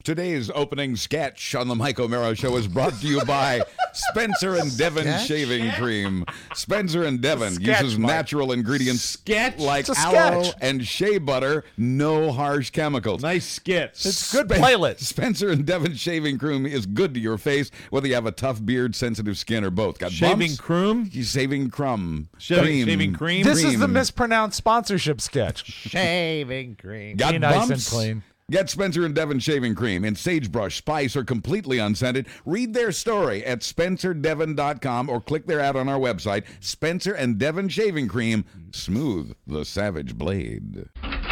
Today's opening sketch on the Mike O'Mara Show is brought to you by Spencer and Devon Shaving Cream. Spencer and Devon uses natural ingredients like aloe and shea butter, no harsh chemicals. Nice skits. It's good playlist. Spencer and Devon Shaving Cream is good to your face, whether you have a tough beard, sensitive skin, or both. Got Shaving cream? Shaving crumb. Shaving cream? This is the mispronounced sponsorship sketch. Shaving cream. Got Be nice bumps? and clean. Get Spencer and Devon Shaving Cream in sagebrush, spice, or completely unscented. Read their story at SpencerDevon.com or click their ad on our website. Spencer and Devon Shaving Cream. Smooth the savage blade.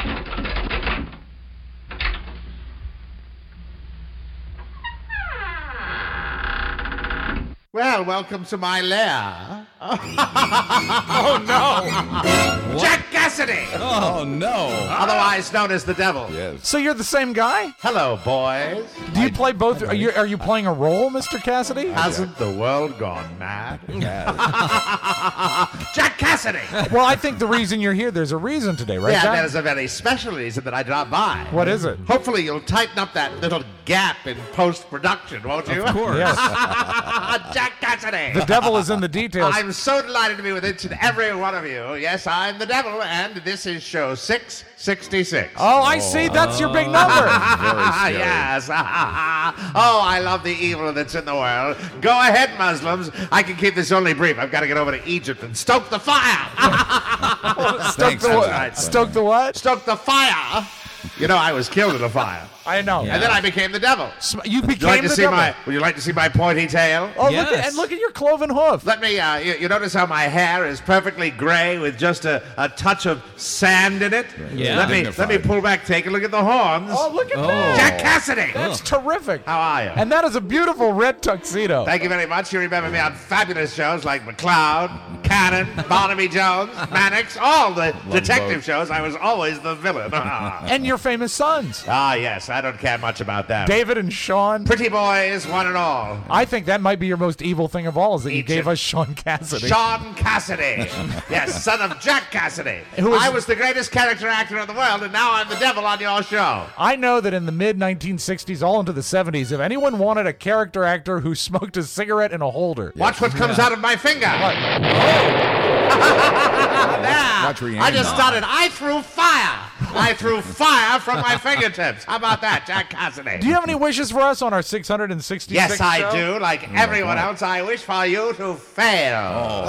Well, welcome to my lair. Oh, no. Jack Cassidy, Oh, no. otherwise known as the Devil. Yes. So you're the same guy? Hello, boys. Do you play both? Are you playing a role, Mr. Cassidy? Hasn't the world gone mad? Jack Cassidy. Well, I think the reason you're here, there's a reason today, right, Yeah, Jack? that is a very special reason that I dropped by. What is it? Hopefully you'll tighten up that little gap in post-production, won't you? Of course. Yes. Jack Cassidy. The devil is in the details. I'm so delighted to be with each and every one of you. Yes, I'm the Devil, and this is show 666. Oh, I see. That's your big number. Very scary. Yes. Oh, I love the evil that's in the world. Go ahead, Muslims. I can keep this only brief. I've got to get over to Egypt and stoke the fire. Thanks, the what? Spencer. Stoke the what? Stoke the fire. You know, I was killed in a fire. I know. And then I became the Devil. You Would you like became to the see devil. would you like to see my pointy tail? Oh, Yes. look at your cloven hoof. Let me, you notice how my hair is perfectly gray with just a touch of sand in it? Yeah. Let me Dignified. pull back, take a look at the horns. Oh, look at that. Jack Cassidy! That's terrific. How are you? And that is a beautiful red tuxedo. Thank you very much. You remember me on fabulous shows like McCloud, Cannon, Barnaby Jones, Mannix, all the detective both. shows. I was always the villain. And your famous sons, Yes, I don't care much about that. David and Sean. Pretty boys, one and all. I think that might be your most evil thing of all is that you Each gave of- us Sean Cassidy. Sean Cassidy. Yes, son of Jack Cassidy. Who is- I was the greatest character actor in the world, and now I'm the Devil on your show. I know that in the mid-1960s, all into the 70s, if anyone wanted a character actor who smoked a cigarette in a holder, Watch what comes out of my finger. There. Watch where you I aim just now. started. I threw fire. I threw fire from my fingertips. How about that, Jack Cassidy? do you have any wishes for us on our 666 Yes, show? I do. Like everyone else, I wish for you to fail.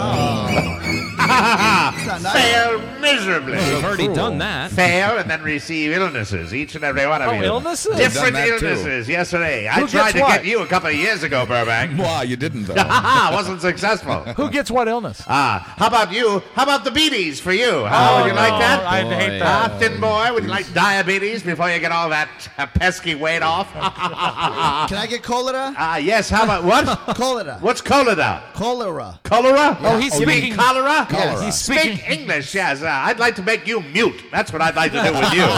Fail miserably. We've already done that. Fail and then receive illnesses, each and every one of Oh, you. illnesses? Different Done that too. illnesses, yes sir. I Who tried gets to what? get you a couple of years ago, Burbank. Wow, you didn't, though. Wasn't successful. Who gets what illness? How about you? How about the beaties for you? Huh? Would you like that? I hate that. Thin boy, would you like diabetes before you get all that pesky weight off? Can I get cholera? Yes, how about what? Cholera. What's cholera? Cholera. Cholera? Oh, he's You mean speaking- cholera? Cholera. He's Speak speaking. English, yes. I'd like to make you mute. That's what I'd like to do with you.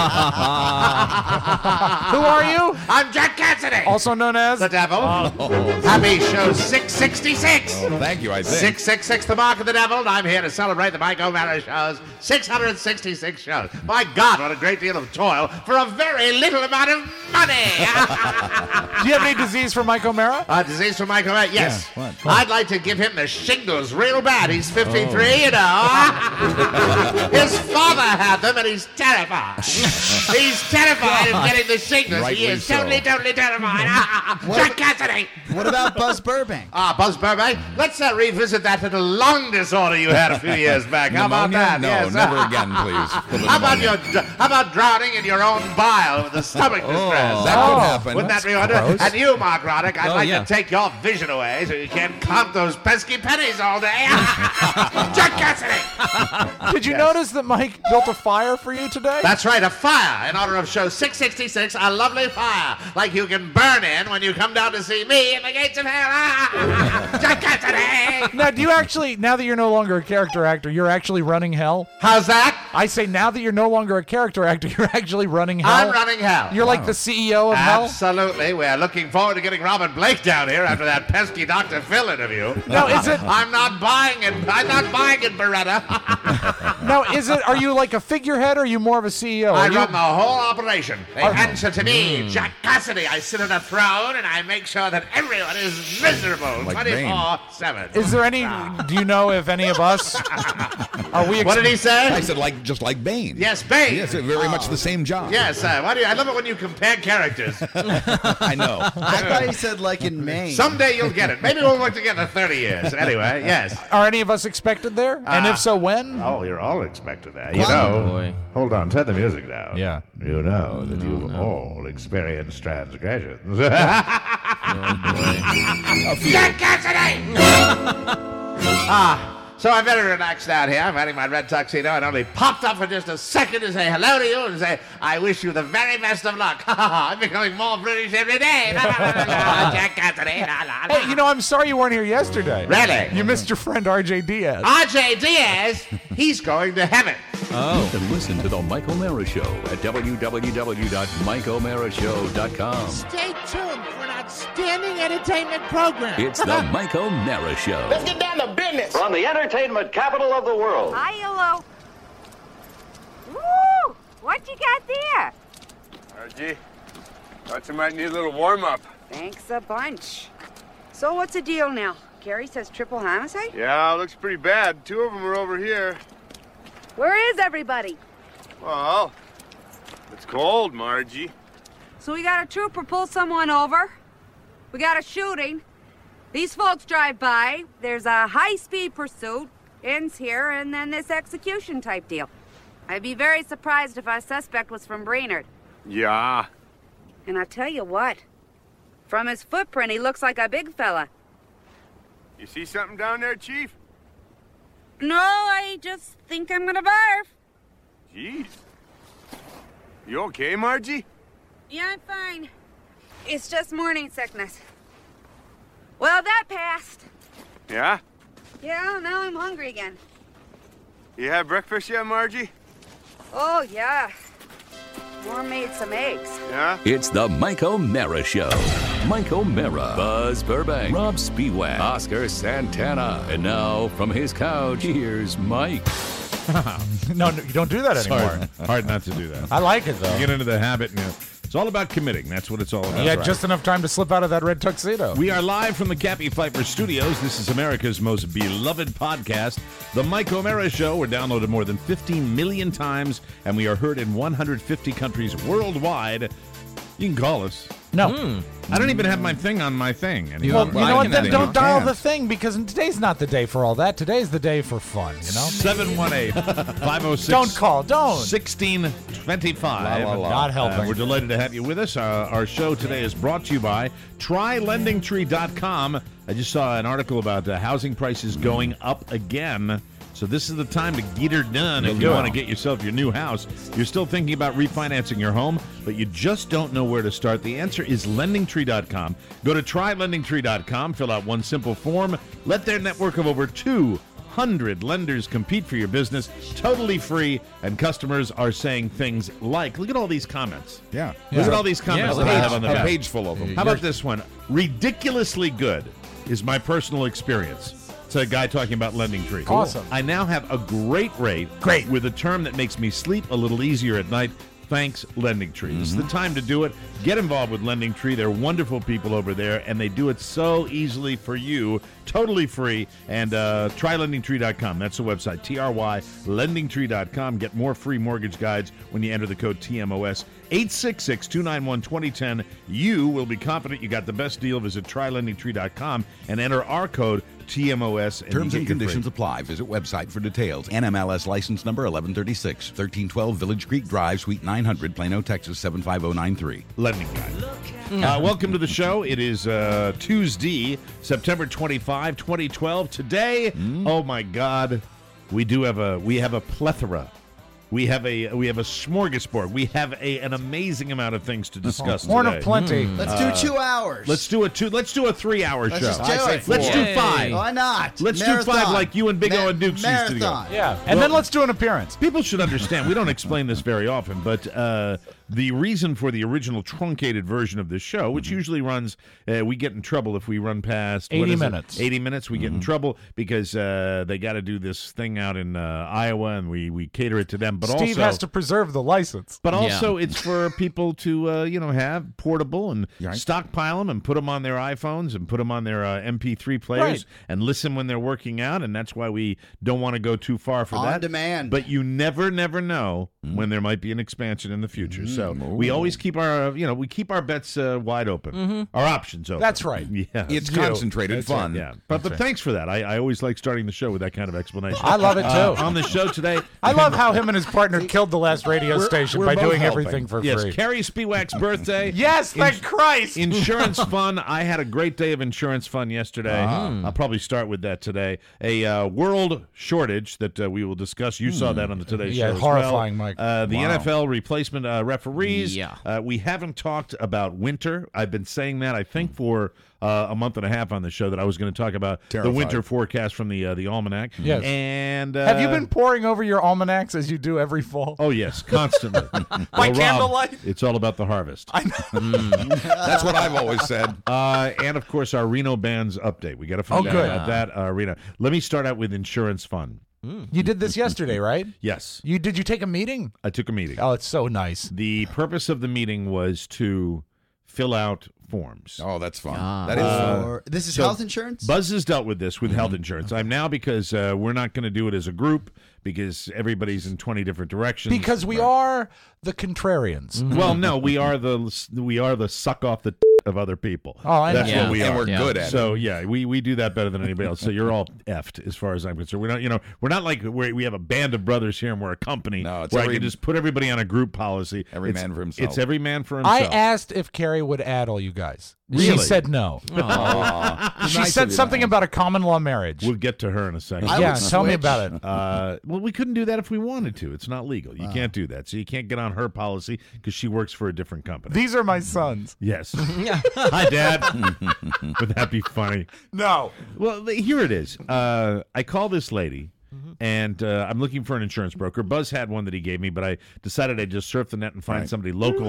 Who are you? I'm Jack Cassidy. Also known as The Devil. Happy show 666. Thank you, I think. 666, the mark of the devil, and I'm here to celebrate the Mike O'Mara show's 666 shows. My God, what a great deal of toil for a very little amount of money. Do you have any disease for Mike O'Mara? Disease for Mike O'Mara? Yes. Yeah, what? I'd like to give him the shingles real bad. He's 53, you know. His father had them, and he's terrified. He's terrified of getting the shingles. He Rightly is so. totally terrified. Jack Cassidy. What about Buzz Burbank? Buzz Burbank. Let's revisit that little lung disorder you had a few years back. How about Pneumonia? that? No, Yes. never again, please. For the How about pneumonia. how about drowning in your own bile with the stomach distress? That Oh. could happen. Wouldn't that be That's wonderful? gross. And you, Mark Roddick, I'd Oh, like yeah. to take your vision away so you can't count those pesky pennies all day. Jack Cassidy. Did you notice that Mike built a fire for you today? That's right, a fire in honor of show 666, a lovely fire, like you can burn in when you come down to see me in the gates of hell. Jack Cassidy. Now, do you actually, now that you're no longer a character actor, you're actually running hell? How's that? I say now that you're no longer a character actor, you're actually running hell. I'm running hell. You're like the CEO of hell? Absolutely. We're looking forward to getting Robin Blake down here after that pesky Dr. Phil interview. Now, is it... I'm not buying it. I'm not buying it, Beretta. Now, are you like a figurehead or are you more of a CEO? I run the whole operation. They answer to me, Jack Cassidy. I sit on a throne and I make sure that everyone is miserable Like 24/7. Is there any... Do you know if any of us... Are we... What did he say? I said just like Bane. Yes, Bane. Yes, very much the same job. Yes, I love it when you compare characters. I know. I thought he said like in Maine. Someday you'll get it. Maybe we'll work together 30 years. Anyway, yes. Are any of us expected there? And if so, when? Oh, you're all expected there. You know. boy. Hold on, turn the music down. Yeah. You know that you've all experienced transgressions. Jack Cassidy! So I'm very relaxed out here. I'm wearing my red tuxedo and only popped up for just a second to say hello to you and say, I wish you the very best of luck. I'm becoming more British every day. Jack Cassidy. Hey, I'm sorry you weren't here yesterday. Really? You missed your friend R.J. Diaz. R.J. Diaz, he's going to heaven. You can listen to The Mike O'Mara Show at www.mikeomarashow.com. Stay tuned for an outstanding entertainment program. It's The Mike O'Mara Show. Let's get down to business. From the entertainment capital of the world. Hi, hello. Woo! What you got there? Gee, thought you might need a little warm-up. Thanks a bunch. So what's the deal now? Gary says triple homicide? Yeah, looks pretty bad. 2 of them are over here. Where is everybody? Well, it's cold, Margie. So we got a trooper pull someone over. We got a shooting. These folks drive by. There's a high-speed pursuit. Ends here, and then this execution type deal. I'd be very surprised if our suspect was from Brainerd. Yeah. And I'll tell you what. From his footprint, he looks like a big fella. You see something down there, Chief? No, I just think I'm gonna barf. Jeez. You okay, Margie? Yeah, I'm fine. It's just morning sickness. Well, that passed. Yeah? Yeah, now I'm hungry again. You had breakfast yet, Margie? Oh, yeah. Mom made some eggs. Yeah? It's The Mike O'Mara Show. Mike O'Mara, Buzz Burbank, Rob Spiewak, Oscar Santana. And now, from his couch, here's Mike. No, you don't do that anymore. Hard not to do that. I like it, though. You get into the habit, and it's all about committing. That's what it's all about. You had just enough time to slip out of that red tuxedo. We are live from the Cappy Pfeiffer Studios. This is America's most beloved podcast, The Mike O'Mara Show. We're downloaded more than 15 million times, and we are heard in 150 countries worldwide. You can call us. No. I don't even have my thing on my thing. Well, you know what? Then don't dial the thing, because today's not the day for all that. Today's the day for fun, 718-506. Don't call. Don't. 1625. Not helping. We're delighted to have you with us. Our show today is brought to you by TryLendingTree.com. I just saw an article about housing prices going up again. So this is the time to get her done if you want to get yourself your new house. You're still thinking about refinancing your home, but you just don't know where to start. The answer is LendingTree.com. Go to TryLendingTree.com, fill out one simple form, let their network of over 200 lenders compete for your business, totally free, and customers are saying things like, look at all these comments. Yeah. Look at all these comments that I have on the A back. page full of them. How about this one? Ridiculously good is my personal experience. It's a guy talking about LendingTree. Awesome. I now have a great rate. Great. With a term that makes me sleep a little easier at night. Thanks, LendingTree. This is the time to do it. Get involved with LendingTree. They're wonderful people over there, and they do it so easily for you, totally free. And TryLendingTree.com. That's the website, TRYLendingTree.com. Get more free mortgage guides when you enter the code TMOS. 866-291-2010. You will be confident you got the best deal. Visit TryLendingTree.com and enter our code TMOS. Terms and conditions apply. Visit website for details. NMLS license number 1136, 1312 Village Creek Drive, Suite 900, Plano, Texas 75093. Lending guy. Welcome to the show. It is Tuesday, September 25, 2012. Today, oh my God, we have a plethora We have a smorgasbord. We have an amazing amount of things to discuss Horn today. of plenty. Let's do 2 hours. Let's do a 3-hour show. Let's just do it. Let's do 5. Why not? Let's Marathon. do 5 like you and Big O and Dukes used to go. Yeah, and then let's do an appearance. People should understand, we don't explain this very often, but the reason for the original truncated version of this show, which usually runs, we get in trouble if we run past 80 minutes. 80 minutes, we get in trouble because they got to do this thing out in Iowa, and we cater it to them. But Steve also has to preserve the license. But also, it's for people to have portable and stockpile them and put them on their iPhones and put them on their MP3 players and listen when they're working out. And that's why we don't want to go too far for that. On demand. But you never know when there might be an expansion in the future. So we always keep our bets wide open, our options open. That's right. Yeah, it's concentrated fun. Yeah, but thanks for that. I always like starting the show with that kind of explanation. I love it too. On the show today, I love how him and his partner killed the last radio station by both doing helping. everything for yes, free. Carrie Spiewak's birthday. Yes, thank Christ. Insurance fun. I had a great day of insurance fun yesterday. I'll probably start with that today. A world shortage that we will discuss. You saw that on the Today Show as horrifying, well. Mike. The NFL replacement referees. Yeah. We haven't talked about winter. I've been saying that, I think, for a month and a half on the show that I was going to talk about the winter forecast from the almanac. Yes. And have you been poring over your almanacs as you do every fall? Oh, yes, constantly. By candlelight? Rob, it's all about the harvest. I know. That's what I've always said. And, of course, our Reno Bands update. We got to find out about that, Reno. Let me start out with insurance fun. You did this yesterday, right? Yes. Did you take a meeting? I took a meeting. Oh, it's so nice. The purpose of the meeting was to fill out forms. Oh, that's fun. That is fun. This is health insurance? Buzz has dealt with this with health insurance. I'm now, because we're not going to do it as a group because everybody's in 20 different directions. Because we are the contrarians. Well, no, we are the suck off the of other people. Oh, I know. That's what we are. And we're good at it. So yeah, we do that better than anybody else. So you're all effed as far as I'm concerned. We're not like we have a band of brothers here and we're a company No, it's where I every- can just put everybody on a group policy. Every man for himself. It's every man for himself. I asked if Carrie would add all you guys. Really? She said no. She said something about a common law marriage. We'll get to her in a second. Yeah, tell me about it. Well, we couldn't do that if we wanted to. It's not legal. You can't do that. So you can't get on her policy because she works for a different company. These are my sons. Yes. Hi, Dad. Would that be funny? No. Well, here it is. I call this lady, and I'm looking for an insurance broker. Buzz had one that he gave me, but I decided I'd just surf the net and find somebody local.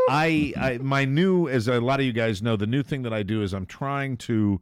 My new, as a lot of you guys know, the new thing that I do is I'm trying to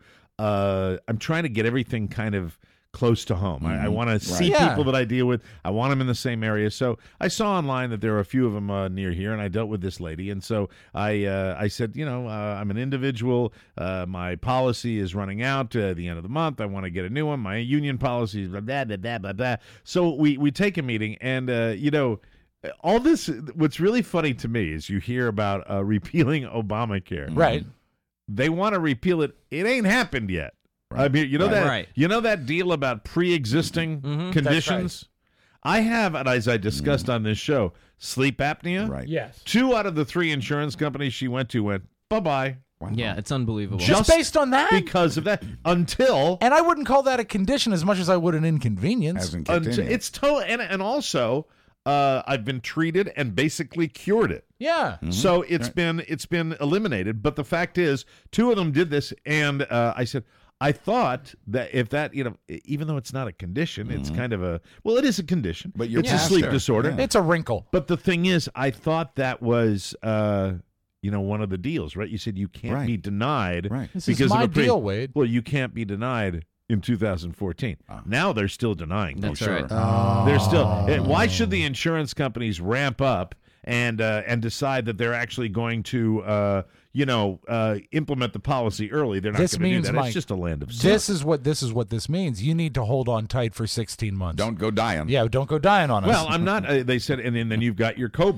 get everything kind of close to home. I want to see people that I deal with. I want them in the same area. So I saw online that there are a few of them near here, and I dealt with this lady. And so I said, I'm an individual. My policy is running out at the end of the month. I want to get a new one. My union policy is blah, blah, blah, blah, blah, blah. So we take a meeting, and, all this, what's really funny to me is you hear about repealing Obamacare. Right. They want to repeal it. It ain't happened yet. I mean, that deal about pre-existing conditions? I have, and as I discussed on this show, sleep apnea. Right. Yes. 2 out of the 3 insurance companies she went to went, bye-bye. Wow. Yeah, it's unbelievable. Just based on that? Because of that. Until... And I wouldn't call that a condition as much as I would an inconvenience. It's and also... I've been treated and basically cured it. Yeah. So it's been eliminated. But the fact is, 2 of them did this, and I said, I thought that if that, even though it's not a condition, it's kind of it is a condition. But it's a sleep disorder. Yeah. It's a wrinkle. But the thing is, I thought that was, one of the deals, right? You said you can't be denied. Right. This is my deal, Wade. Well, you can't be denied in 2014. Now they're still denying. That's right. They're still. Why should the insurance companies ramp up and decide that they're actually going to implement the policy early? They're not going to do that. Mike, it's just a land of sin. This is what this means. You need to hold on tight for 16 months. Don't go dying. Yeah, don't go dying on us. Well, I'm not. They said, and then you've got your COBRA.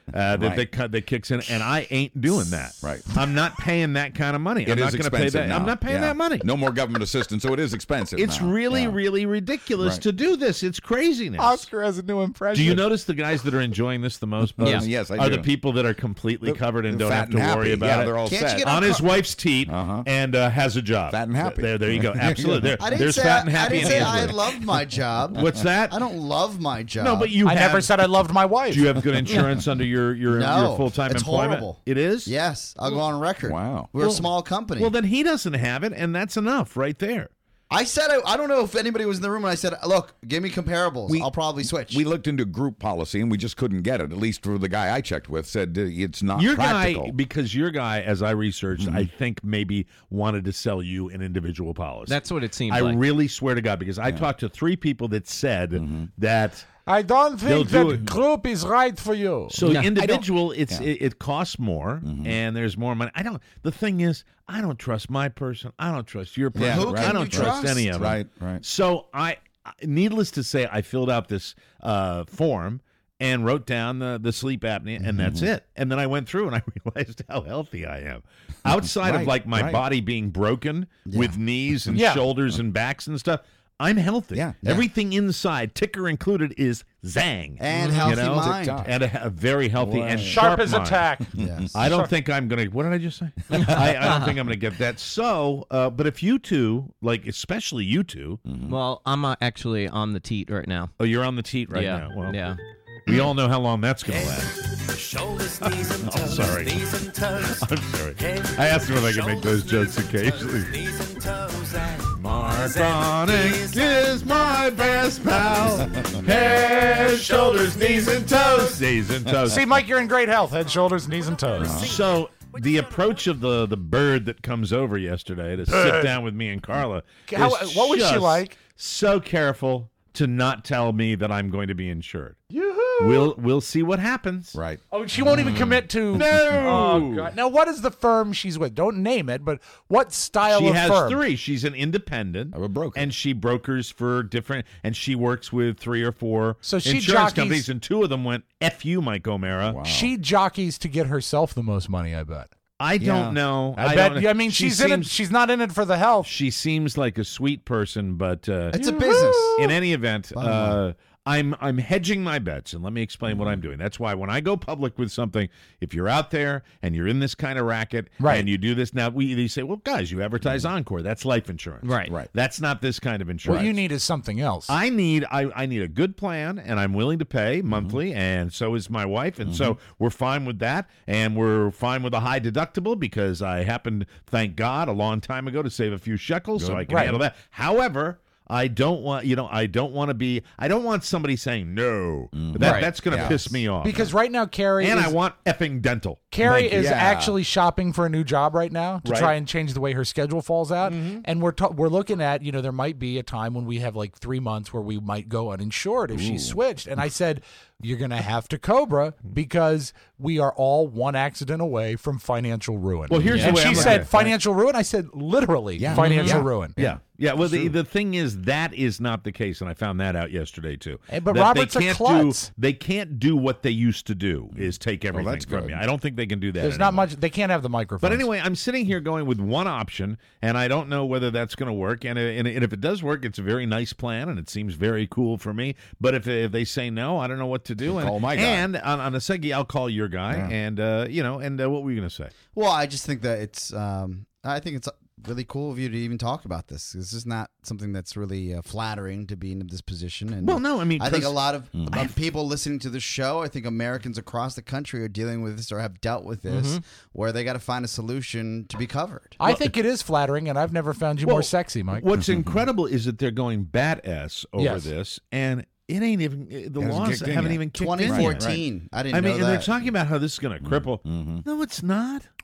that kicks in, and I ain't doing that. Right. I'm not paying that kind of money. It I'm is not going to pay expensive that. now. I'm not paying that money. No more government assistance, so it is expensive. It's now. really, really ridiculous to do this. It's craziness. Oscar has a new impression. Do you notice the guys that are enjoying this the most? Yeah. Yes, I are do. the people that are completely covered and don't have to worry about yeah, it. They're all set. On his wife's teat and has a job. Fat and happy. There you go. Absolutely. There's fat and happy. I didn't say I love my job. What's that? I don't love my job. No, but I never said I loved my wife. Do you have good insurance under your full-time it's employment? Horrible. It is? Yes. I'll go on record. Wow. We're a small company. Well, then he doesn't have it, and that's enough right there. I said, I don't know if anybody was in the room when I said, look, give me comparables. I'll probably switch. We looked into group policy, and we just couldn't get it. At least for the guy I checked with, said it's not your practical. Because your guy, as I researched, I think maybe wanted to sell you an individual policy. That's what it seems I like. really swear to God, because I talked to 3 people that said that... I don't think do that it. group is right for you. So individual, it costs more, and there's more money. The thing is, I don't trust my person. I don't trust your person. Who can I don't you trust trust? any of them. Right. So needless to say, I filled out this form and wrote down the sleep apnea, and that's it. And then I went through and I realized how healthy I am. Outside of like my body being broken with knees and shoulders and backs and stuff, I'm healthy. Yeah. Everything inside, ticker included, is zang. And healthy mind. And a very healthy and Sharp as a mind. tack. Yes. I don't think I'm going to... What did I just say? I don't think I'm going to get that. So, but if you two, like especially you two... Well, I'm actually on the teat right now. Oh, you're on the teat right Yeah. now. Well, Yeah. we all know how long that's going to last. Shoulders, knees, and toes. Sorry. Knees and toes. I'm sorry. I asked him if I could make those jokes occasionally. Knees and toes and Martonic is my best pal. Head, shoulders, knees, and toes. Knees and toes. See, Mike, you're in great health. Head, shoulders, knees, and toes. So the approach of the bird that comes over yesterday to sit down with me and Carla. What was she like? So careful to not tell me that I'm going to be insured. Yoo-hoo. We'll see what happens. Right. Oh, she won't even commit to... No. Oh, God. Now, what is the firm she's with? Don't name it, but what style She of has firm? 3. She's an independent. A broker. And she brokers for different, and she works with 3 or 4 So she insurance jockeys- companies, and 2 of them went, F you, Mike O'Mara. Wow. She jockeys to get herself the most money, I bet. I don't know. I don't bet. know. I mean, she's in it. She's not in it for the health. She seems like a sweet person, but It's a business. in any event, I'm hedging my bets, and let me explain what I'm doing. That's why when I go public with something, if you're out there and you're in this kind of racket, and you do this now, they say, "Well, guys, you advertise Encore. That's life insurance, Right? That's not this kind of insurance. What you need is something else. I need a good plan, and I'm willing to pay monthly, and so is my wife, and so we're fine with that, and we're fine with a high deductible because I happened, thank God, a long time ago to save a few shekels, so I can handle that. However, I don't want somebody saying no. That's going to piss me off. Because right now, Carrie I want effing dental. Carrie is actually shopping for a new job right now to try and change the way her schedule falls out. And we're looking at, there might be a time when we have like 3 months where we might go uninsured if she switched. And I said, you're going to have to Cobra because we are all one accident away from financial ruin. Well, here's the way she I'm looking said at it. financial ruin. I said literally financial ruin. Yeah. Well, the thing is that is not the case, and I found that out yesterday too. But that Robert's a klutz. They can't do what they used to do, is take everything from me. I don't think they can do that. There's not much. They can't have the microphone. But anyway, I'm sitting here going with one option, and I don't know whether that's going to work. And if it does work, it's a very nice plan, and it seems very cool for me. But if they say no, I don't know what to do. Call my guy. And on a Seggy, I'll call your guy. And what were you going to say? Well, I just think that it's really cool of you to even talk about this. This is not something that's really flattering to be in this position. And well, no, I mean, I think a lot of people listening to the show, I think Americans across the country are dealing with this or have dealt with this, where they got to find a solution to be covered. I think it is flattering, and I've never found you more sexy, Mike. What's incredible is that they're going bat-ass over this, and it ain't even the laws haven't even kicked in. 2014. I didn't know that. And they're talking about how this is going to cripple. No, it's not.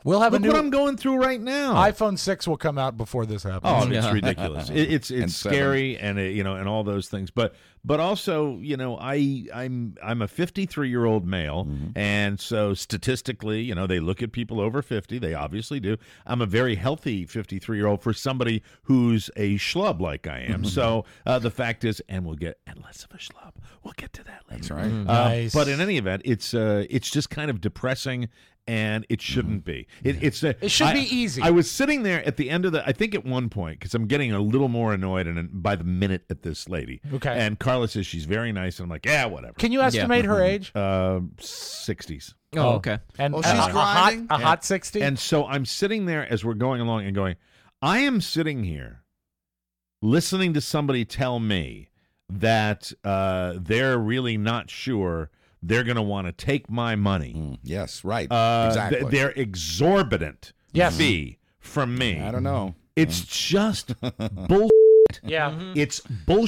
We'll have Look a new what I'm going through right now. iPhone 6 will come out before this happens. Oh, it's ridiculous. It's scary, and and all those things. But also, I'm a 53-year-old male, and so statistically, they look at people over 50. They obviously do. I'm a very healthy 53-year-old for somebody who's a schlub like I am. So the fact is, and we'll get less of a schlub. We'll get to that later. That's right. Nice. But in any event, it's just kind of depressing. And it shouldn't be. It should be easy. I was sitting there at the end of I think at one point, because I'm getting a little more annoyed by the minute at this lady. Okay. And Carla says she's very nice, and I'm like, yeah, whatever. Can you estimate her age? 60s. Oh, okay. And she's grinding. a hot 60? And so I'm sitting there as we're going along and going, I am sitting here listening to somebody tell me that they're really not sure they're going to want to take my money. Yes, right. Exactly. Their exorbitant fee from me. I don't know. It's just bullshit. Yeah. It's bullshit.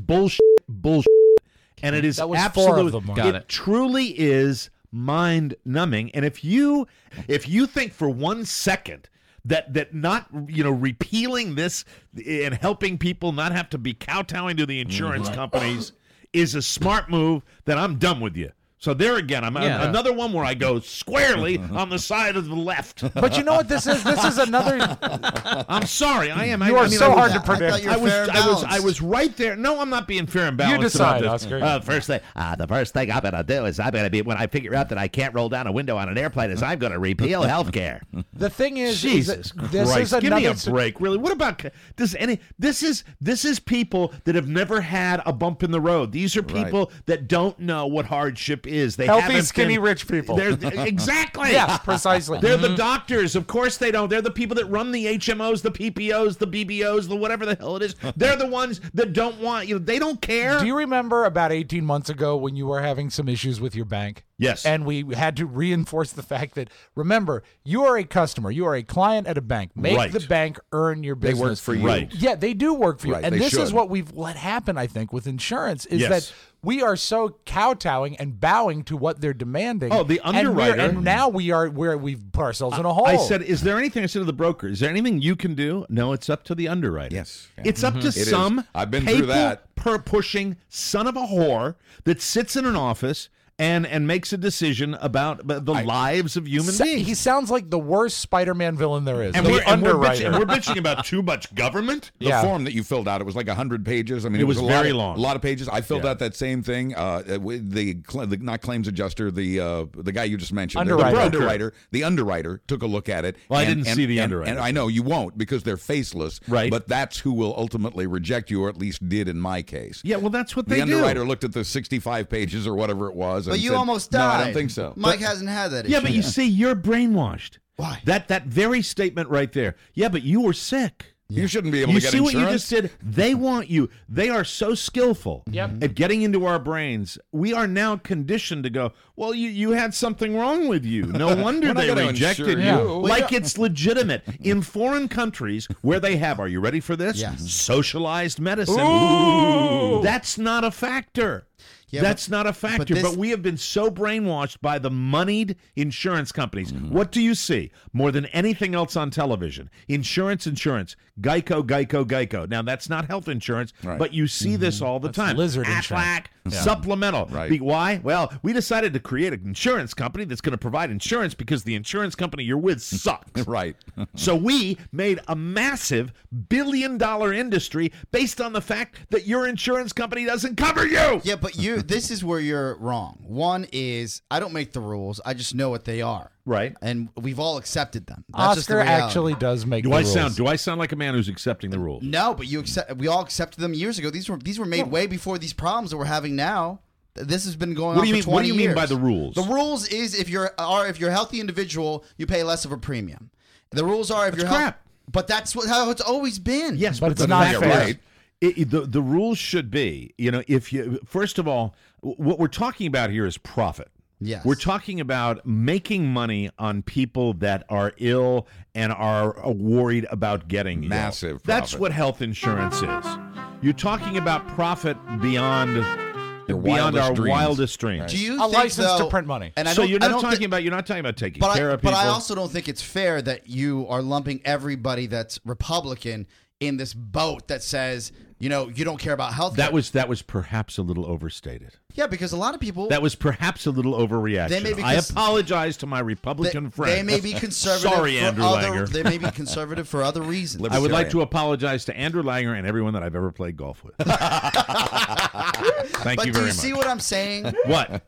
And it is That was absolute. 4 of them, Mark. It truly is mind numbing. And if you think for 1 second that not repealing this and helping people not have to be kowtowing to the insurance companies is a smart move, then I'm done with you. So there again, I'm another one where I go squarely on the side of the left. But you know what this is? This is another. I'm sorry, I am. You are so hard to predict. I thought you were fair and balanced. I was right there. No, I'm not being fair and balanced. You decide, about this. Oscar. The first thing I'm going to do is I'm going to be, when I figure out that I can't roll down a window on an airplane, is I'm going to repeal health care. The thing is, Jesus this Christ, is give me a another. break. Really, what about this is people that have never had a bump in the road. These are people that don't know what hardship is. They Healthy, haven't skinny, rich people. Exactly. Yes, precisely. They're the doctors. Of course they don't. They're the people that run the HMOs, the PPOs, the BBOs, the whatever the hell it is. They're the ones that don't want, they don't care. Do you remember about 18 months ago when you were having some issues with your bank? Yes. And we had to reinforce the fact that, remember, you are a customer. You are a client at a bank. Make the bank earn your business. They work for you. Right. Yeah, they do work for you. Right, And they this is should. what we've let happen, I think, with insurance, is Yes. that we are so kowtowing and bowing to what they're demanding. Oh, the underwriter. And now we've put ourselves in a hole. I said, is there anything, I said to the broker, is there anything you can do? No, it's up to the underwriter. Yes. Yeah. It's up to It is. some I've been through that. pushing son of a whore that sits in an office and makes a decision about the lives of human beings. He sounds like the worst Spider-Man villain there is. And the we're underwriter. bitching about too much government? The form that you filled out, it was like 100 pages. I mean, It was a very lot, long. A lot of pages. I filled out that same thing with the not claims adjuster, the guy you just mentioned, Underwriter. The underwriter took a look at it. Well, I didn't see the underwriter. and I know you won't because they're faceless. Right. But that's who will ultimately reject you, or at least did in my case. Yeah, well, that's what The they do. underwriter looked at the 65 pages or whatever it was. But and you said, almost No, died. I don't think so. Mike hasn't had that issue. Yeah, but you see, you're brainwashed. Why? That very statement right there. Yeah, but you were sick. You shouldn't be able You to get see insurance. what you just did? They want you. They are so skillful at getting into our brains. We are now conditioned to go, well, you had something wrong with you. No wonder We're not they gonna rejected insure you. you. Like it's legitimate. In foreign countries where they have, are you ready for this? Yes. Socialized medicine. Ooh. That's not a factor. Yeah, That's not a factor, this- but we have been so brainwashed by the moneyed insurance companies. What do you see more than anything else on television? Insurance. Geico. Now, that's not health insurance, but you see this all the time. lizard Aflac, insurance. supplemental. Right. Why? Well, we decided to create an insurance company that's going to provide insurance because the insurance company you're with sucks. Right. So we made a massive billion-dollar industry based on the fact that your insurance company doesn't cover you. Yeah, but this is where you're wrong. One is I don't make the rules. I just know what they are. Right. And we've all accepted them. That's just the Oscar reality. actually does make Do the I rules. sound like a man who's accepting the rules? No, but we all accepted them years ago. These were made way before these problems that we're having now. This has been going on for 20 years. What do you mean by the rules? The rules is if you're a healthy individual, you pay less of a premium. The rules are if you're crap. But that's how it's always been. Yes, But it's the not fact fair. is, the rules should be, if you first of all, what we're talking about here is profit. Yes. We're talking about making money on people that are ill and are worried about getting Massive ill. That's profit. what health insurance is. You're talking about profit beyond beyond our wildest dreams. Do you a think, license to though, print money? And so you're not talking about taking care of people. But I also don't think it's fair that you are lumping everybody that's Republican in this boat that says, you don't care about health care. That was perhaps a little overstated. Yeah, because a lot of people... That was perhaps a little overreaction. I apologize to my Republican friends. They may be conservative. Sorry, Andrew Langer. They may be conservative for other reasons. I would like to apologize to Andrew Langer and everyone that I've ever played golf with. Thank you very much. But do you see what I'm saying? What?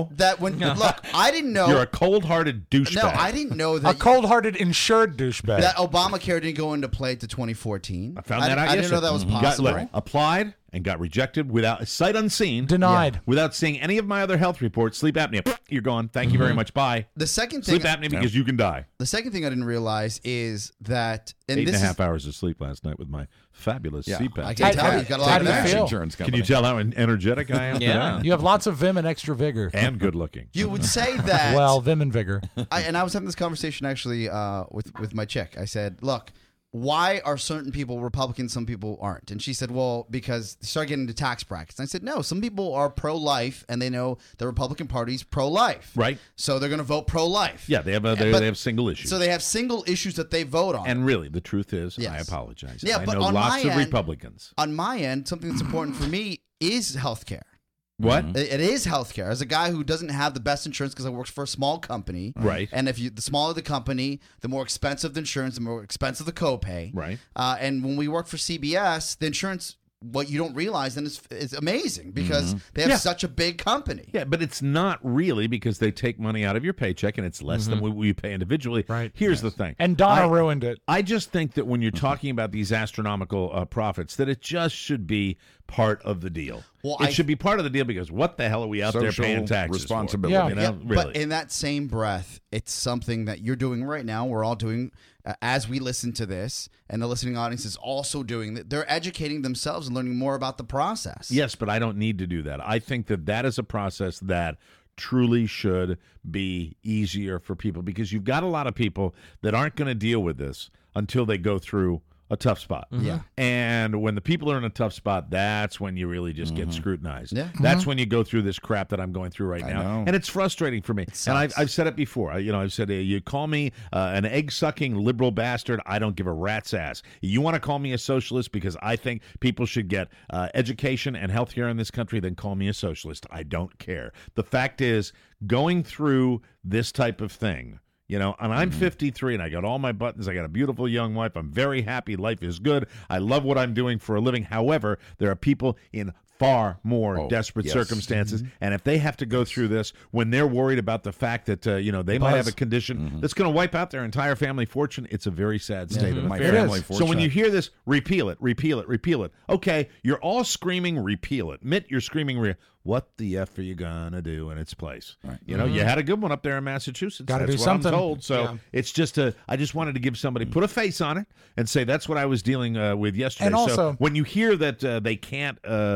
Look, I didn't know. You're a cold-hearted douchebag. No, I didn't know that. A cold-hearted insured douchebag. That Obamacare didn't go into play to 2014. I found that out I didn't know that was possible. Applied and got rejected without sight unseen. Denied. Without seeing any of my other health reports. Sleep apnea. You're gone. Thank you very much. Bye. The second thing. Sleep apnea because you can die. The second thing I didn't realize is that... 8.5 hours of sleep last night with my fabulous CPAP. I can tell. You've got a lot of insurance company. Can you tell how energetic I am? Yeah. You have lots of vim and extra vigor. And good looking. You would say that... Well, vim and vigor. I was having this conversation actually with my chick. I said, look, why are certain people Republicans, some people aren't? And she said, well, because they start getting into tax brackets. And I said, no, some people are pro-life and they know the Republican Party's pro-life. Right. So they're going to vote pro-life. Yeah, they have single issues. So they have single issues that they vote on. And really, the truth is, Yes. I apologize. Yeah, I but know on lots my of end- Republicans. On my end, something that's important for me is health care. What? It is healthcare. As a guy who doesn't have the best insurance because I work for a small company, right? And the smaller the company, the more expensive the insurance, the more expensive the copay, right? And when we work for CBS, the insurance, what you don't realize, then is amazing because they have such a big company. Yeah, but it's not really because they take money out of your paycheck and it's less than what we pay individually. Right. Here's the thing. And Donna ruined it. I just think that when you're talking about these astronomical profits, that it just should be part of the deal. Well, it should be part of the deal because what the hell are we out there paying taxes responsibility? For? You know, really. But in that same breath, it's something that you're doing right now. We're all doing as we listen to this, and the listening audience is also doing that. They're educating themselves and learning more about the process. Yes, but I don't need to do that. I think that is a process that truly should be easier for people because you've got a lot of people that aren't going to deal with this until they go through a tough spot. Yeah. And when the people are in a tough spot, that's when you really just get scrutinized. Yeah. That's when you go through this crap that I'm going through right now. And it's frustrating for me. And I've said it before. I've said, you call me an egg-sucking liberal bastard, I don't give a rat's ass. You want to call me a socialist because I think people should get education and health care in this country, then call me a socialist. I don't care. The fact is, going through this type of thing, and I'm 53 and I got all my buttons. I got a beautiful young wife. I'm very happy. Life is good. I love what I'm doing for a living. However, there are people in far more desperate circumstances. And if they have to go through this when they're worried about the fact that, they might have a condition that's going to wipe out their entire family fortune, it's a very sad state of affairs. So when you hear this, repeal it, repeal it, repeal it. Okay, you're all screaming repeal it. Admit you're screaming what the F are you going to do in its place? Right. You had a good one up there in Massachusetts. Gotta that's do what something. I'm told. So it's just I just wanted to give somebody, put a face on it and say that's what I was dealing with yesterday. And also, so when you hear that they can't,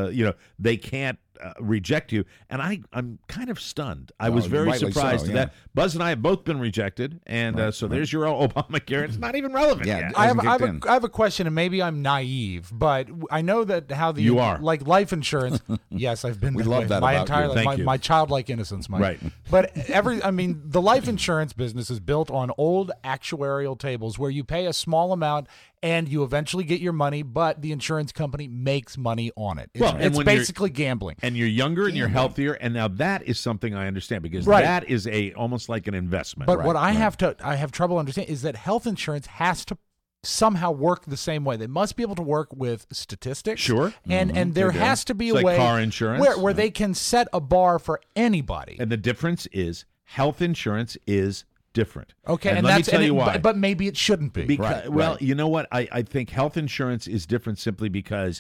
they can't reject you, and I'm kind of stunned. I was very surprised that Buzz and I have both been rejected, and so there's your Obamacare. It's not even relevant yet. I have a question, and maybe I'm naive, but I know that how the you are like life insurance. Yes, I've been. We love that my about entire you. life, my childlike innocence, Mike. Right. But the life insurance business is built on old actuarial tables where you pay a small amount and you eventually get your money, but the insurance company makes money on it. It's basically gambling. And you're younger and you're healthier, and now that is something I understand because that is almost like an investment. But what I have trouble understanding is that health insurance has to somehow work the same way. They must be able to work with statistics. Sure. And there has to be a like way car insurance. where they can set a bar for anybody. And the difference is health insurance is different. Okay, and let me tell you why. But maybe it shouldn't be. Well, you know what? I think health insurance is different simply because,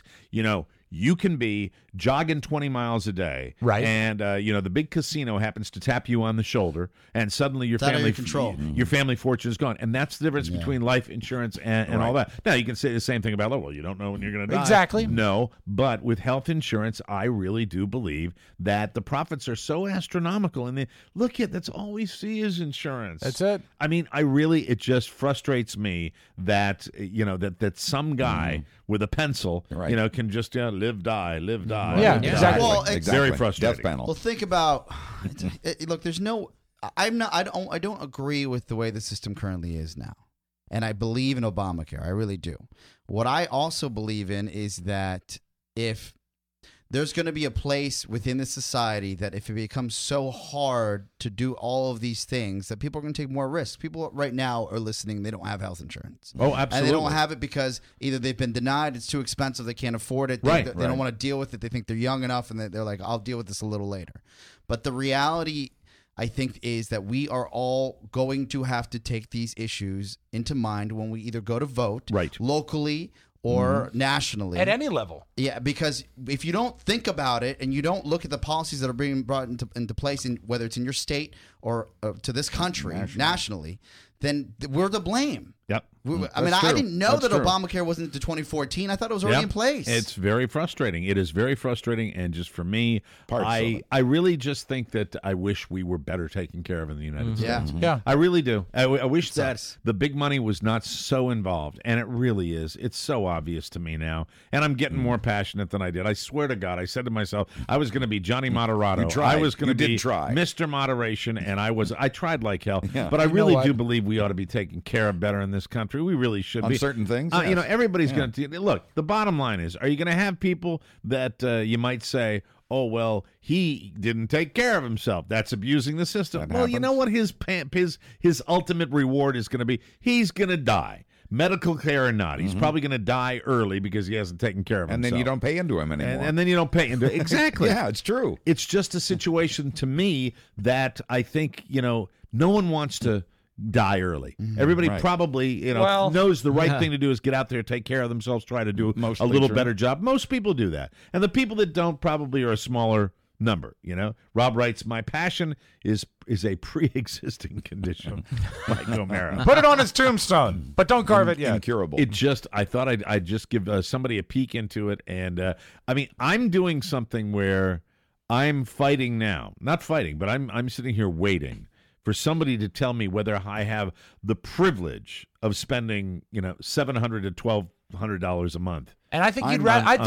you can be jogging 20 miles a day, right? And the big casino happens to tap you on the shoulder, and suddenly your family your family fortune is gone, and that's the difference between life insurance and all that. Now you can say the same thing about you don't know when you're going to die. Exactly. No, but with health insurance, I really do believe that the profits are so astronomical, and that's all we see is insurance. That's it. I mean, it just frustrates me that that some guy with a pencil, can just live live, die, live, die. Yeah, live, die. exactly. Well, Very frustrating. Death panel. Well, think about. Look, there's no. I'm not. I don't agree with the way the system currently is now, and I believe in Obamacare. I really do. What I also believe in is that if there's going to be a place within the society that if it becomes so hard to do all of these things, that people are going to take more risks. People right now are listening. They don't have health insurance. Oh, absolutely. And they don't have it because either they've been denied, it's too expensive, they can't afford it, they don't want to deal with it, they think they're young enough, and they're like, I'll deal with this a little later. But the reality, I think, is that we are all going to have to take these issues into mind when we either go to vote locally or nationally. At any level. Yeah, because if you don't think about it and you don't look at the policies that are being brought into place, whether it's in your state or to this country, nationally, then we're to blame. Yep. I mean, I didn't know that Obamacare wasn't until 2014. I thought it was already in place. It's very frustrating. It is very frustrating. And just for me, I really just think that I wish we were better taken care of in the United States. Yeah. I really do. I wish that the big money was not so involved. And it really is. It's so obvious to me now. And I'm getting more passionate than I did. I swear to God, I said to myself, I was going to be Johnny Moderato. You tried. I was going to be try. Mr. Moderation. And I tried like hell. Yeah. But I really do believe we ought to be taken care of better in this country. We really should be. On certain things, You know, everybody's going to look. The bottom line is: are you going to have people that you might say, "Oh, well, he didn't take care of himself. That's abusing the system." Well, you know what his ultimate reward is going to be? He's going to die. Medical care or not, he's probably going to die early because he hasn't taken care of himself. And then you don't pay into him anymore. And then you don't pay into exactly. Yeah, it's true. It's just a situation to me that I think no one wants to die early. Everybody probably knows the right thing to do is get out there, take care of themselves, try to do a little better job. Most people do that, and the people that don't probably are a smaller number. Rob writes, my passion is a pre-existing condition. Mike O'Mara. Put it on his tombstone, but don't carve it yet. Incurable. I thought I'd just give somebody a peek into it, and I mean, I'm doing something where I'm fighting now. Not fighting, but I'm sitting here waiting for somebody to tell me whether I have the privilege of spending, $700 to $1,200 a month. And I think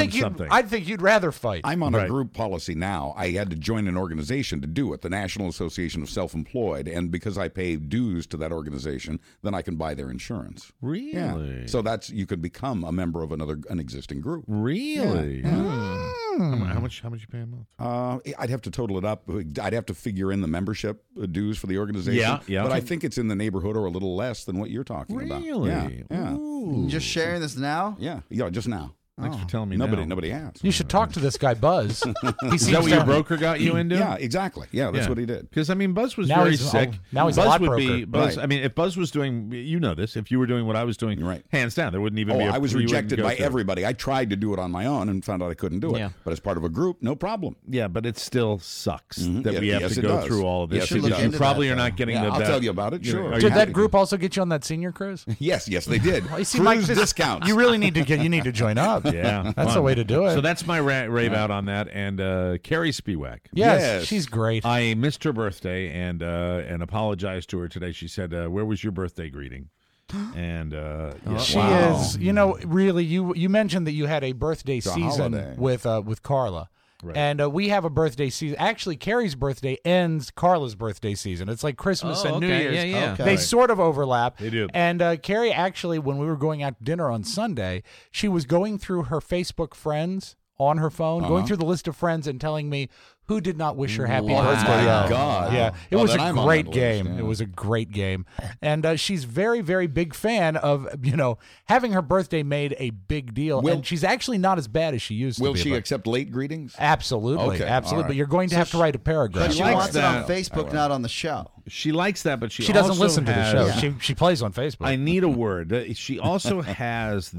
I think you'd rather fight. I'm on a group policy now. I had to join an organization to do it, the National Association of Self-Employed, and because I pay dues to that organization, then I can buy their insurance. Really? Yeah. So you could become a member of an existing group. Really? Yeah. How much you pay a month? I'd have to total it up. I'd have to figure in the membership dues for the organization. Yeah. But I think it's in the neighborhood or a little less than what you're talking about. Really? Yeah. Just sharing this now? Yeah, just now. Thanks for telling me. Nobody has. You should talk to this guy, Buzz. Is that what your broker got you into? Yeah, exactly. Yeah, that's what he did. Because Buzz was very sick. Now he's Buzz a lot would broker. be Buzz. Right. I mean, if Buzz was doing, this. If you were doing what I was doing, hands down, there wouldn't even be. I was rejected by everybody. I tried to do it on my own and found out I couldn't do it. Yeah. But as part of a group, no problem. Yeah, but it still sucks that we have to go through all of this. Yes, you probably are not getting the. I'll tell you about it. Sure. Did that group also get you on that senior cruise? Yes, they did. Cruise discounts. You really need to join up. Yeah, that's the way to do it. So that's my rave out on that. And Carrie Spiewak. Yes, she's great. I missed her birthday and apologized to her today. She said, "Where was your birthday greeting?" And she is. Really, you mentioned that you had a birthday season with Carla. Right. And we have a birthday season. Actually, Carrie's birthday ends Carla's birthday season. It's like Christmas and New Year's. Yeah. Okay. They sort of overlap. They do. And Carrie, actually, when we were going out to dinner on Sunday, she was going through her Facebook friends on her phone, going through the list of friends and telling me who did not wish her happy birthday. Oh, my God. Yeah, it was a great game. It was a great game. And she's very, very big fan of, having her birthday made a big deal. And she's actually not as bad as she used to be. Will she accept late greetings? Absolutely. Okay. Absolutely. Right. But you're going to have to write a paragraph. But she wants it on Facebook, not on the show. She likes that, but she doesn't also listen to the has- show. She plays on Facebook. I need a word. She also has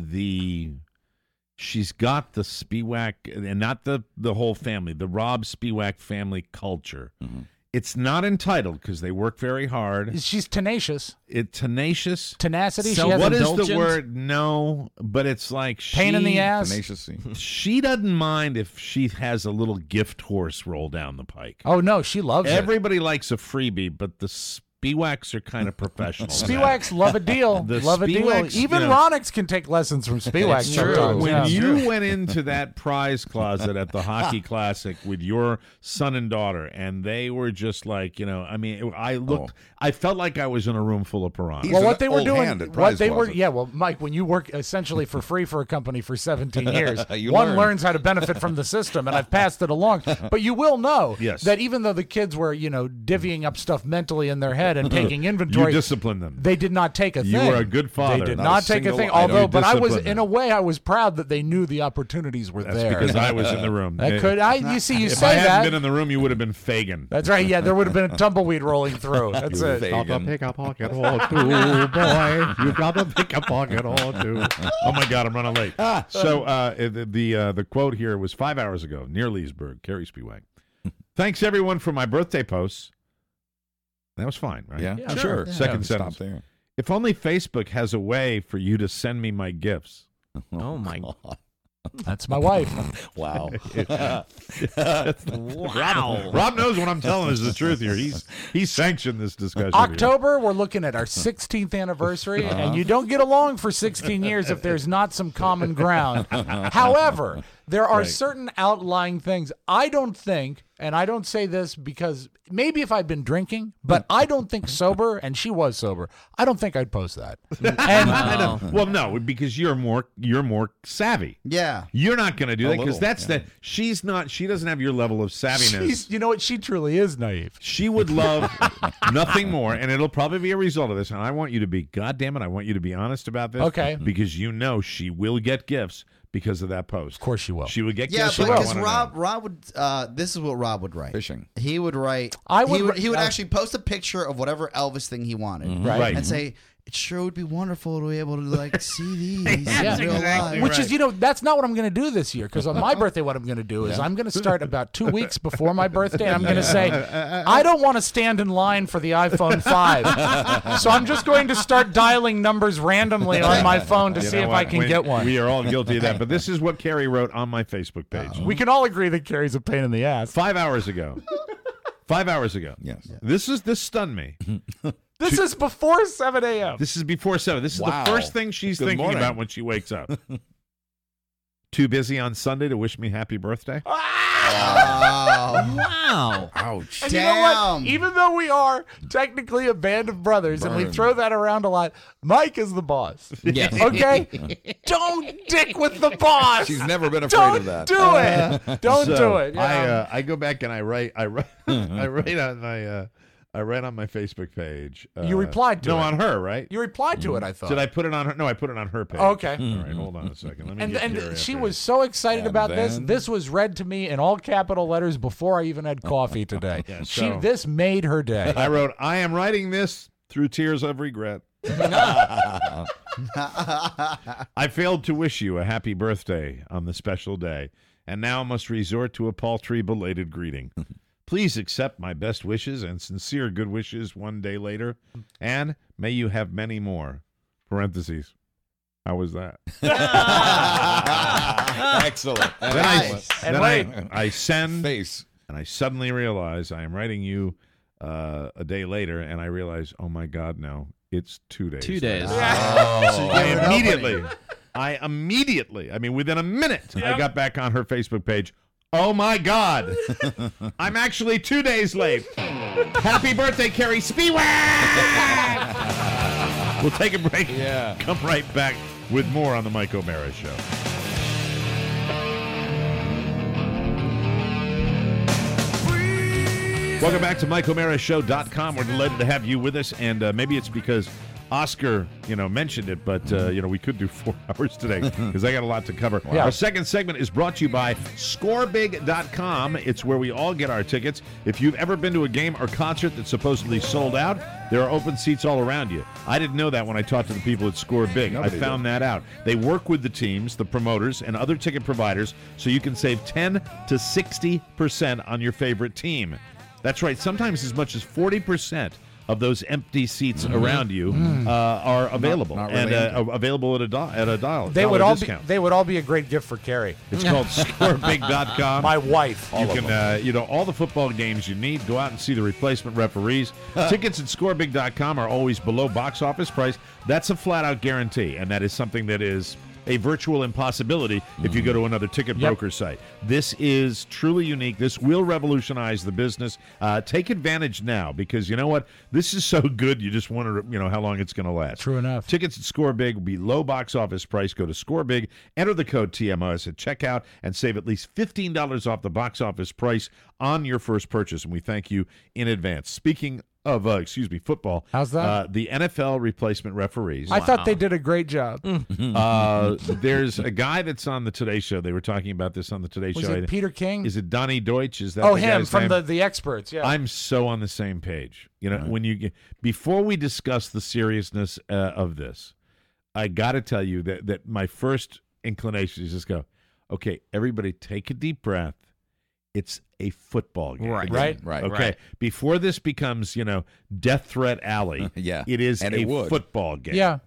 she's got the Spiewak, and not the whole family, the Rob Spiewak family culture. Mm-hmm. It's not entitled because they work very hard. She's tenacious. Tenacious. Tenacity. So she has what is indulgence. the word? No, but it's like Pain in the ass. Tenacious. She doesn't mind if she has a little gift horse roll down the pike. Oh, no, she loves it. Everybody likes a freebie, but the Spiewaks are kind of professional. Spiewaks love a deal. Love a deal. Even Ronix can take lessons from Spiewaks sometimes. When you went into that prize closet at the Hockey Classic with your son and daughter, and they were just like, I mean, I felt like I was in a room full of piranhas. Well, what they were doing, Mike, when you work essentially for free for a company for 17 years, one learns how to benefit from the system, and I've passed it along. But you will know that even though the kids were, divvying up stuff mentally in their head and taking inventory, you disciplined them. They did not take a thing. You were a good father. They did not take a thing. Although, but I was, in a way, I was proud that they knew the opportunities were there. That's because I was in the room. You say if that. I hadn't been in the room, you would have been Fagin. That's right. Yeah, there would have been a tumbleweed rolling through. That's it. Got to pick a pocket or two, boy. You got to pick a pocket or two. Oh my God, I'm running late. So the quote here was 5 hours ago near Leesburg. Carrie Spiewak. Thanks everyone for my birthday posts. That was fine, right? Yeah, sure. Second sentence. Stop there. If only Facebook has a way for you to send me my gifts. Oh my God. That's my wife. Wow. Wow. Rob knows what I'm telling is the truth here. He's sanctioned this discussion. October, we're looking at our 16th anniversary, and you don't get along for 16 years if there's not some common ground. However, there are certain outlying things. I don't think, and I don't say this because maybe if I'd been drinking, but I don't think sober, and she was sober, I don't think I'd post that. And, well, no, because you're more savvy. Yeah. You're not going to do that because she doesn't have your level of savviness. You know what? She truly is naive. She would love nothing more, and it'll probably be a result of this. And I want you to be, goddammit, I want you to be honest about this. Okay. Because she will get gifts because of that post. Of course she will. She would get gifts. Yeah, because Rob would, this is what Rob would write. Fishing. He would write, he would actually post a picture of whatever Elvis thing he wanted. Mm-hmm. Right. And say, it sure would be wonderful to be able to see these in real life. Which is, that's not what I'm going to do this year. Because on my birthday, what I'm going to do is I'm going to start about 2 weeks before my birthday. And I'm going to say, I don't want to stand in line for the iPhone 5. So I'm just going to start dialing numbers randomly on my phone to see if I can get one. We are all guilty of that. But this is what Carrie wrote on my Facebook page. We can all agree that Carrie's a pain in the ass. 5 hours ago. 5 hours ago. Yes. This stunned me. This is before 7 a.m. This is before 7. This is the first thing she's thinking about when she wakes up. Too busy on Sunday to wish me happy birthday? Wow. Ouch. And you know what? Even though we are technically a band of brothers and we throw that around a lot, Mike is the boss. Yeah. Okay? Don't dick with the boss. She's never been afraid of that. Do it. Don't do it. I go back and I write I read on my Facebook page. You replied to it. No, on her, right? You replied to it, I thought. Did I put it on her? No, I put it on her page. Okay. All right, hold on a second. Let me and she was so excited about this. This was read to me in all capital letters before I even had coffee today. This made her day. I wrote, I am writing this through tears of regret. I failed to wish you a happy birthday on the special day, and now must resort to a paltry belated greeting. Please accept my best wishes and sincere good wishes one day later, and may you have many more. Parentheses. How was that? Excellent. Then I send, face, and I suddenly realize I am writing you a day later, and I realize, oh my God, no, it's 2 days. 2 days. I immediately, within a minute, I got back on her Facebook page. Oh my God! I'm actually 2 days late. Happy birthday, Carrie Spiewak! We'll take a break. Yeah. Come right back with more on the Mike O'Mara Show. Welcome back to MikeO'MaraShow.com. We're delighted to have you with us, and maybe it's because Oscar, mentioned it, but, we could do 4 hours today because I got a lot to cover. Yeah. Our second segment is brought to you by ScoreBig.com. It's where we all get our tickets. If you've ever been to a game or concert that's supposedly sold out, there are open seats all around you. I didn't know that when I talked to the people at Score Big. I found that out. They work with the teams, the promoters, and other ticket providers so you can save 10 to 60% on your favorite team. That's right, sometimes as much as 40% of those empty seats around you are available Not really and available at a dollar. They would discount. they would all be a great gift for Carrie. It's called ScoreBig.com. My wife. You can, all the football games you need. Go out and see the replacement referees. Tickets at ScoreBig.com are always below box office price. That's a flat-out guarantee, and that is something that is a virtual impossibility if you go to another ticket broker site. This is truly unique. This will revolutionize the business. Take advantage now, because you know what? This is so good, you just wonder, how long it's going to last. True enough. Tickets at ScoreBig will be low box office price. Go to ScoreBig, enter the code TMOS at checkout, and save at least $15 off the box office price on your first purchase. And we thank you in advance. Speaking of football. How's that? The NFL replacement referees. I thought they did a great job. There's a guy that's on the Today Show. They were talking about this on the Today Show. Was it Peter King? Is it Donnie Deutsch? Is that him guy's from name? the experts? Yeah. I'm so on the same page. When before we discuss the seriousness of this, I got to tell you that my first inclination is just go, okay, everybody take a deep breath. It's a football game. Right. Okay. Right. Before this becomes, Death Threat Alley, it is a football game. Yeah.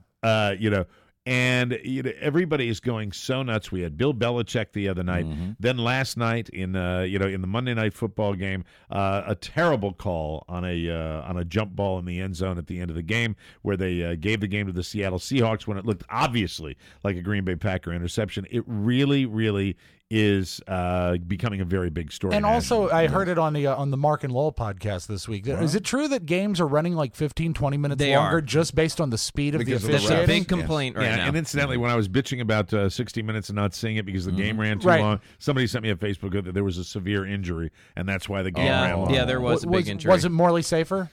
And everybody is going so nuts. We had Bill Belichick the other night. Then last night in the Monday Night Football game, a terrible call on a jump ball in the end zone at the end of the game, where they gave the game to the Seattle Seahawks when it looked obviously like a Green Bay Packer interception. It really, really is becoming a very big story. And also, I heard it on the Mark and Lowell podcast this week. Is it true that games are running like 15, 20 minutes longer just based on the speed of the officiating? That's a big complaint right now. And incidentally, when I was bitching about 60 Minutes and not seeing it because the game ran too long, somebody sent me a Facebook that there was a severe injury, and that's why the game ran long. Yeah, there was a big injury. Was it Morley Safer?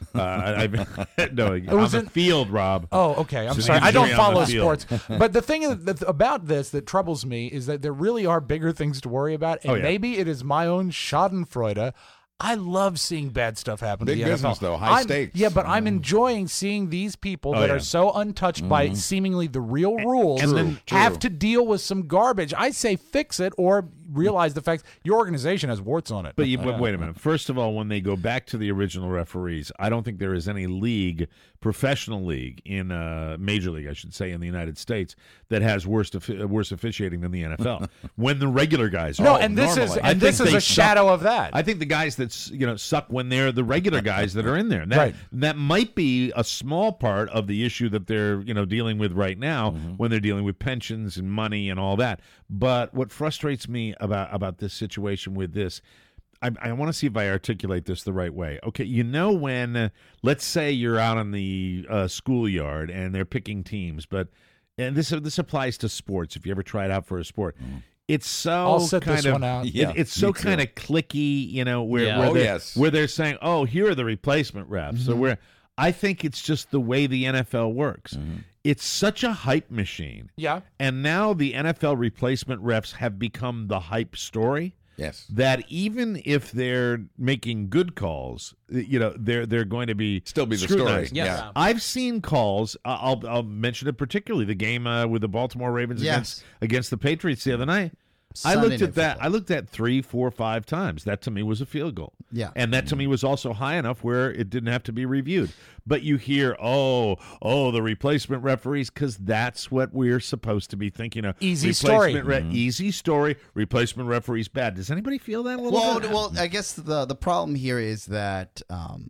No, it was on the field, Rob. Oh, okay. I'm sorry. I don't follow sports. But the thing about this that troubles me is that there really are bigger things to worry about, and maybe it is my own schadenfreude. I love seeing bad stuff happen to the NFL. Big business, though. High stakes. Yeah, but I'm enjoying seeing these people that are so untouched by seemingly the real rules and then have to deal with some garbage. I say fix it or realize the fact your organization has warts on it. But wait a minute. First of all, when they go back to the original referees, I don't think there is any professional league in major league, I should say, in the United States that has worse officiating than the NFL. When the regular guys are. This is a shadow of that. I think the guys that suck when they're the regular guys that are in there. And that might be a small part of the issue that they're dealing with right now when they're dealing with pensions and money and all that. But what frustrates me about this situation with this, I want to see if I articulate this the right way. Okay, when let's say you're out on the schoolyard and they're picking teams, and this applies to sports. If you ever try it out for a sport, it's so I'll sit kind this of one out. it's so kind of cliquey, where they're saying, "Oh, here are the replacement refs." So I think it's just the way the NFL works. It's such a hype machine. Yeah. And now the NFL replacement refs have become the hype story. Yes. That even if they're making good calls, they're going to still be the scrutinized. story. Yeah. I've seen calls. I'll mention it particularly the game with the Baltimore Ravens against the Patriots the other night. I looked at that. I looked at 3, 4, 5 times. That to me was a field goal. Yeah. And that to me was also high enough where it didn't have to be reviewed. But you hear, the replacement referees, because that's what we're supposed to be thinking of. Easy story. Easy story. Replacement referees bad. Does anybody feel that a little bit? Well, I guess the problem here is that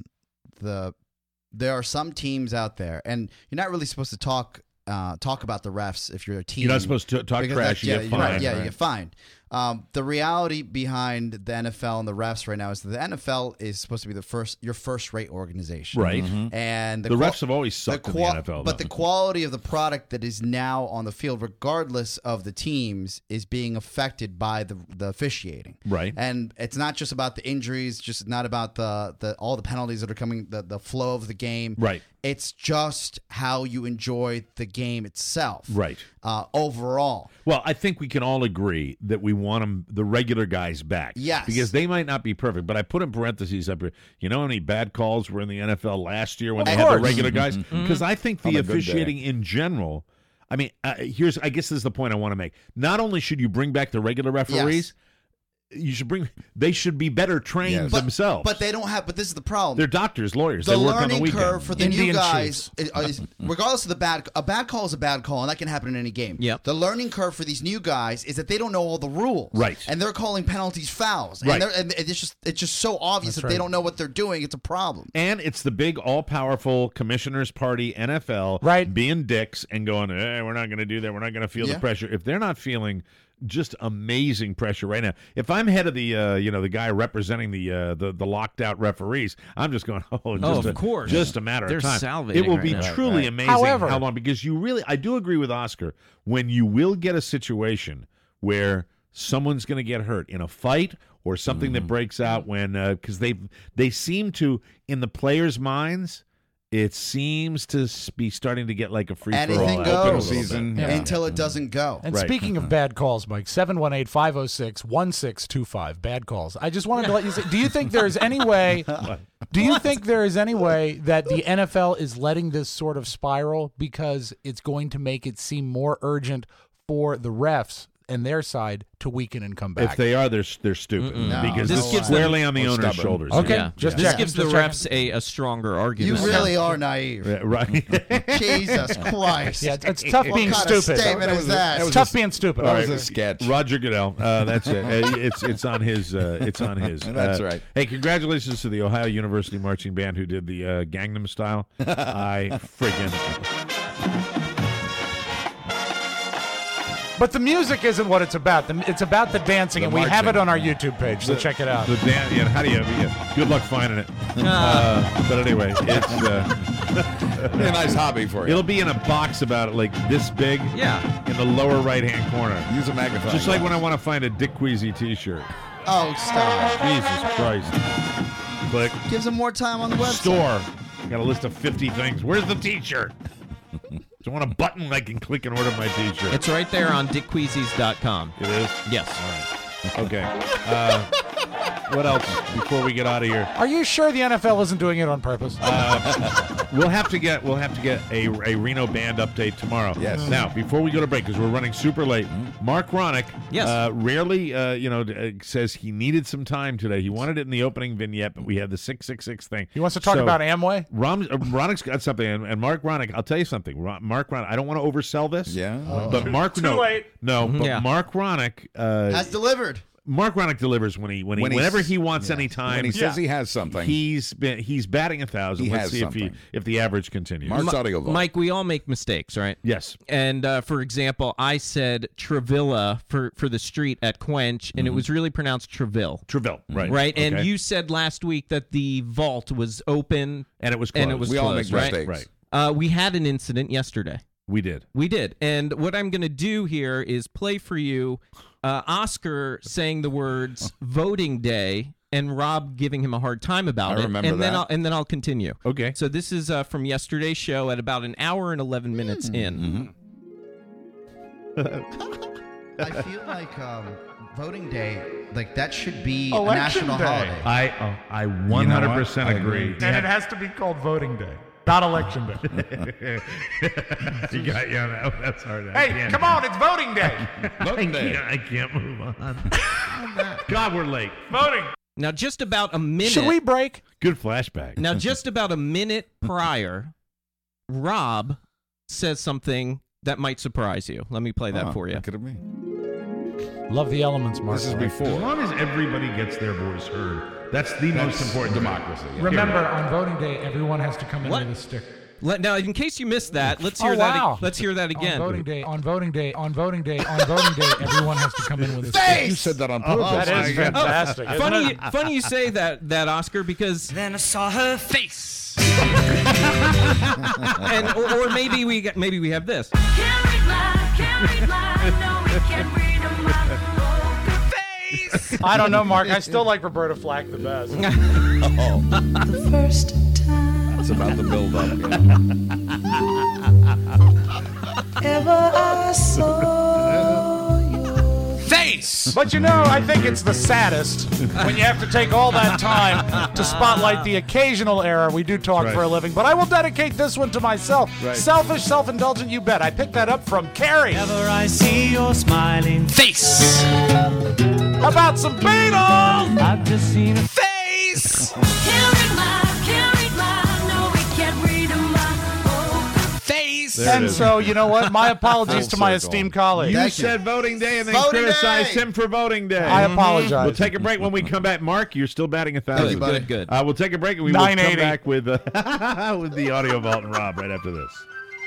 there are some teams out there, and you're not really supposed to talk about the refs if you're a team. You're not supposed to talk trash. You get fined. You get fined. The reality behind the NFL and the refs right now is that the NFL is supposed to be your first-rate organization, right? And the refs have always sucked in the NFL, but the quality of the product that is now on the field, regardless of the teams, is being affected by the officiating, right? And it's not just about the injuries, just not about the all the penalties that are coming, the flow of the game, right? It's just how you enjoy the game itself, right? Overall. Well, I think we can all agree that we want the regular guys back. Yes. Because they might not be perfect, but I put in parentheses up here. You know how many bad calls were in the NFL last year when they had the regular guys? Because I think the officiating in general, I mean, I guess this is the point I want to make. Not only should you bring back the regular referees, They should be better trained themselves. But they don't have. But this is the problem. They're doctors, lawyers. The they work on the learning weekend. curve for the Indian new guys, chiefs. regardless of a bad call is a bad call, and that can happen in any game. Yep. The learning curve for these new guys is that they don't know all the rules. Right. And they're calling penalties fouls. Right. And it's just so obvious that they don't know what they're doing. It's a problem. And it's the big all-powerful commissioners party NFL being dicks and going, we're not going to do that. We're not going to feel the pressure. If they're not feeling just amazing pressure right now. If I'm head of the the guy representing the locked out referees, I'm just going, of course, just a matter They're of time. salivating It will right be now. truly amazing how long, because I do agree with Oscar, when you will get a situation where someone's going to get hurt in a fight or something that breaks out when because they seem to, in the players' minds, it seems to be starting to get like a free-for-all. Anything goes season until it doesn't go. And speaking of bad calls, Mike, 718-506-1625, bad calls. I just wanted to let you say, do you think there is any way that the NFL is letting this sort of spiral because it's going to make it seem more urgent for the refs and their side to weaken and come back? If they are, they're stupid. No. Because This this gives squarely them- on the Or owner's stubborn. shoulders. Okay, This gives the refs a stronger You argument. really are naive. Yeah, right. Jesus Christ. Yeah, it's tough being What kind of stupid. statement is that? It's tough being stupid. That was a sketch. Roger Goodell. That's it. It's on his. It's on his. That's right. Hey, congratulations to the Ohio University Marching Band who did the Gangnam Style. I friggin'. But the music isn't what it's about. It's about the dancing, and we have it on our YouTube page, so check it out. The how do you? Good luck finding it. But anyway, it's Be a nice hobby for you. it'll be in a box about like this big. Yeah. In the lower right-hand corner. Use a magnifying Just like when I glass. want to find a Dick Queasy T-shirt. Oh, stop. Jesus Christ. Click. Gives them more time on the website. Store. Got a list of 50 things. Where's the T-shirt? So I want a button I can click and order my T-shirt. It's right there on dickqueasies.com. It is? Yes. All right. Okay. What else before we get out of here? Are you sure the NFL isn't doing it on purpose? We'll have to get a Reno band update tomorrow. Yes. Now, before we go to break, because we're running super late, Mark Ronick rarely says he needed some time today. He wanted it in the opening vignette, but we had the 666 thing. He wants to talk about Amway? Ronick's got something, and Mark Ronick, I'll tell you something. Mark Ronick, I don't want to oversell this. Yeah. But Mark, late. No, but Mark Ronick Has delivered. Mark Ronick delivers whenever he wants any time. When he says he has something. He's batting 1,000. He Let's has see something. if the average continues. Mark's audio vault. Mike, we all make mistakes, right? Yes. And for example, I said Trevilla for the street at Quench, and it was really pronounced Treville. Treville, right? Right. Okay. And you said last week that the vault was open and it was closed. We all make right? mistakes. Right. We had an incident yesterday. We did. And what I'm going to do here is play for you Oscar saying the words voting day and Rob giving him a hard time about I it. remember that. And then I'll continue. Okay. So this is from yesterday's show at about an hour and 11 minutes in. I feel like voting day, like that should be Election a national day. holiday. I 100% agree. And it has to be called voting day, not election day. You got you on that. That's hard. Hey, come on, it's voting day. Voting day. I can't move on. God, we're late. Voting. Now, just about a minute. Should we break? Good flashback. Now, just about a minute prior, Rob says something that might surprise you. Let me play that for you. Look at me. Love the elements, Mark. This is As before. long as everybody gets their voice heard, that's the most important democracy. Yeah. Remember, on voting day, everyone has to come in with a stick. Now, in case you missed that, let's hear Let's hear that again. On voting day, everyone has to come in with a stick. You said that on purpose. That is fantastic. isn't it? Funny you say that, Oscar, because Then I saw her face. and or maybe we have this. Can't read my, no, we can't read my face. I don't know, Mark. I still like Roberta Flack the best. The first time It's about the build-up. ever I saw your face. But you know, I think it's the saddest when you have to take all that time to spotlight the occasional error. We do talk for a living, but I will dedicate this one to myself. Selfish, self-indulgent, you bet. I picked that up from Carrie. Ever I see your smiling face. How about some Beatles? I've just seen a face. And so, you know what? My apologies to my esteemed colleague. You said voting day and then Voting criticized day. him for voting day. I apologize. We'll take a break when we come back. Mark, you're still batting 1,000. Good. We'll take a break and we will come 980. back with the Audio Vault and Rob right after this.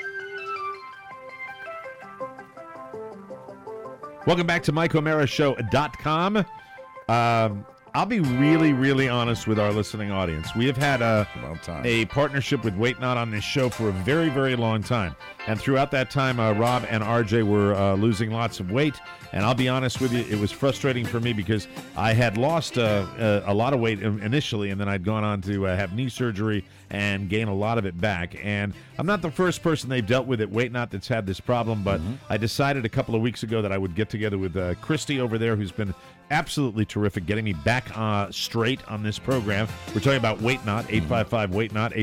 Welcome back to MikeO'MaraShow.com. I'll be really, really honest with our listening audience. We have had a partnership with Wait Not on this show for a very, very long time. And throughout that time, Rob and RJ were losing lots of weight. And I'll be honest with you, it was frustrating for me because I had lost a lot of weight initially, and then I'd gone on to have knee surgery and gain a lot of it back. And I'm not the first person they've dealt with at Wait Not that's had this problem, but I decided a couple of weeks ago that I would get together with Christy over there, who's been absolutely terrific, getting me back straight on this program. We're talking about Wait Not, 855-WAIT-NOT,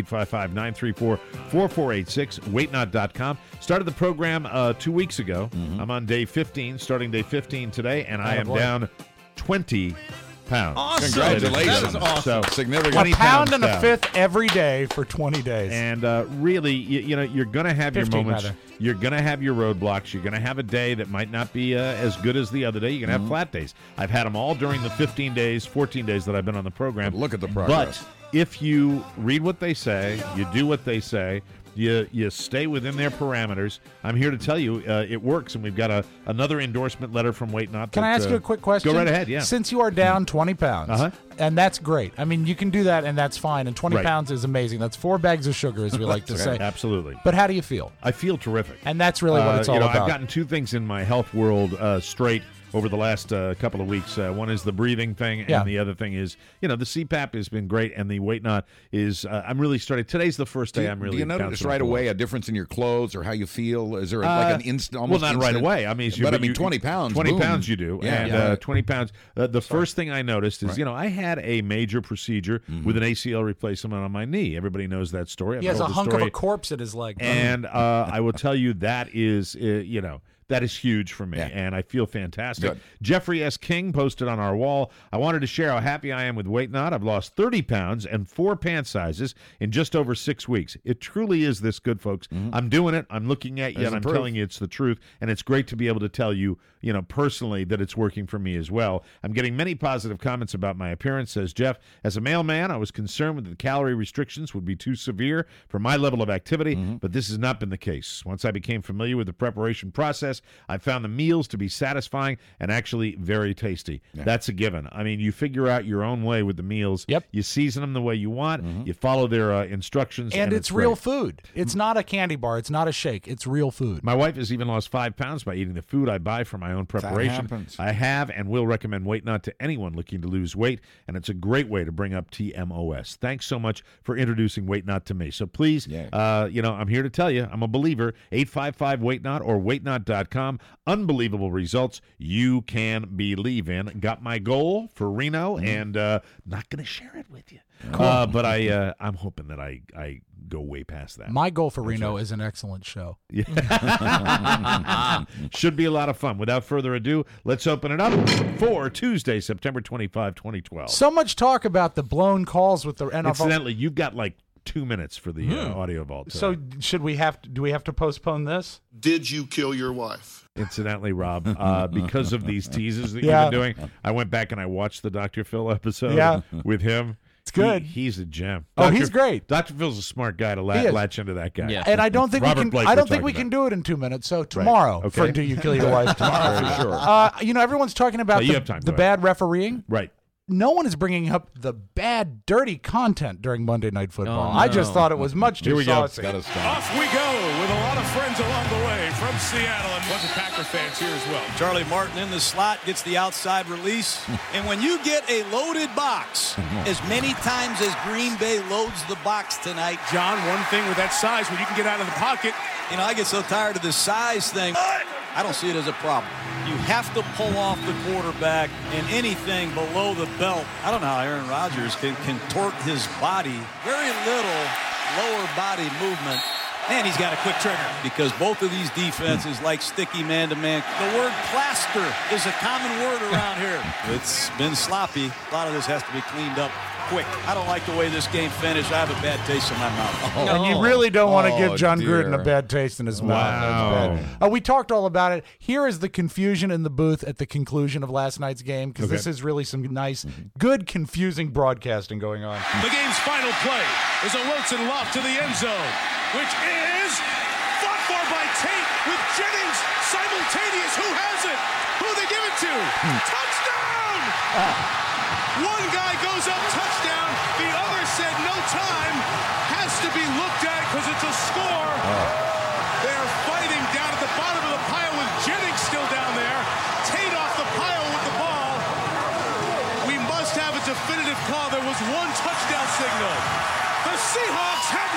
855-934-4486, waitnot.com. Started the program 2 weeks ago. I'm on day 15, starting day 15 today, and I am down 20 pounds. Awesome. Congratulations. That is awesome. So, significant. 20 pound and a down. fifth every day for 20 days. And really, you know, you're going to have your 15 moments. rather. You're going to have your roadblocks. You're going to have a day that might not be as good as the other day. You're going to have flat days. I've had them all during the 15 days, 14 days that I've been on the program. But look at the progress. But if you read what they say, you do what they say, you stay within their parameters, I'm here to tell you it works, and we've got another endorsement letter from Wait Not. Can I ask you a quick question? Go right ahead, yeah. Since you are down 20 pounds, and that's great. I mean, you can do that, and that's fine. And 20 pounds is amazing. That's 4 bags of sugar, as we like to say. Absolutely. But how do you feel? I feel terrific. And that's really what it's all about. I've gotten 2 things in my health world straight over the last couple of weeks. One is the breathing thing, and the other thing is, the CPAP has been great, and the Wait Not is, I'm really starting. Today's the first day I'm really. Do you notice right away a difference in your clothes or how you feel? Is there like an instant, almost not right away. I mean, 20 pounds. 20 boom. pounds you do. Yeah. And 20 pounds. The first thing I noticed is, I had a major procedure with an ACL replacement on my knee. Everybody knows that story. He has a hunk of a corpse at his leg. And I will tell you that is, that is huge for me, and I feel fantastic. Good. Jeffrey S. King posted on our wall, I wanted to share how happy I am with Wait Not. I've lost 30 pounds and 4 pant sizes in just over 6 weeks. It truly is this good, folks. I'm doing it. I'm looking at you, and I'm telling you it's the truth, and it's great to be able to tell you, personally that it's working for me as well. I'm getting many positive comments about my appearance, says Jeff. As a mailman, I was concerned that the calorie restrictions would be too severe for my level of activity, but this has not been the case. Once I became familiar with the preparation process, I found the meals to be satisfying and actually very tasty. That's a given. I mean, you figure out your own way with the meals. You season them the way you want. You follow their instructions. And it's real food. It's not a candy bar. It's not a shake. It's real food. My wife has even lost 5 pounds by eating the food I buy for my own preparation. I have and will recommend Wait Not to anyone looking to lose weight, and it's a great way to bring up TMOS. Thanks so much for introducing Wait Not to me. So please, I'm here to tell you, I'm a believer. 855-WAIT-NOT or waitnot.com. Unbelievable results you can believe in. Got my goal for Reno, and not going to share it with you. Cool. But I'm hoping that I go way past that. My goal for Reno is an excellent show. Should be a lot of fun. Without further ado, let's open it up for Tuesday, September 25, 2012. So much talk about the blown calls with the NFL. Incidentally, you've got like 2 minutes for the audio vault. So do we have to postpone this? Did you kill your wife? Incidentally, Rob, because of these teases that you've been doing, I went back and I watched the Dr. Phil episode with him. It's good. He's a gem. He's great. Dr. Phil's a smart guy to latch into that guy. Yeah. And I don't think we can do it in 2 minutes. So tomorrow for Do You Kill Your Wife? Tomorrow for sure. Everyone's talking about the bad refereeing. Right. No one is bringing up the bad, dirty content during Monday Night Football. I just thought it was much too saucy. Off we go with a lot of friends along the way from Seattle and a bunch of Packer fans here as well. Charlie Martin in the slot gets the outside release. And when you get a loaded box, as many times as Green Bay loads the box tonight. John, one thing with that size, when you can get out of the pocket. I get so tired of this size thing. I don't see it as a problem. You have to pull off the quarterback, and anything below the belt. I don't know how Aaron Rodgers can contort his body. Very little lower body movement. And he's got a quick trigger. Because both of these defenses like sticky man-to-man. The word plaster is a common word around here. It's been sloppy. A lot of this has to be cleaned up quick. I don't like the way this game finished. I have a bad taste in my mouth. And you really don't want to give John Gruden a bad taste in his mouth. Wow. We talked all about it. Here is the confusion in the booth at the conclusion of last night's game, because this is really some nice, good, confusing broadcasting going on. The game's final play is a Wilson loft to the end zone, which is fought for by Tate with Jennings simultaneous. Who has it? Who they give it to? Touchdown! One guy goes up, touchdown. The other said no time. Has to be looked at because it's a score. They're fighting down at the bottom of the pile with Jennings still down there. Tate off the pile with the ball. We must have a definitive call. There was one touchdown signal. The Seahawks have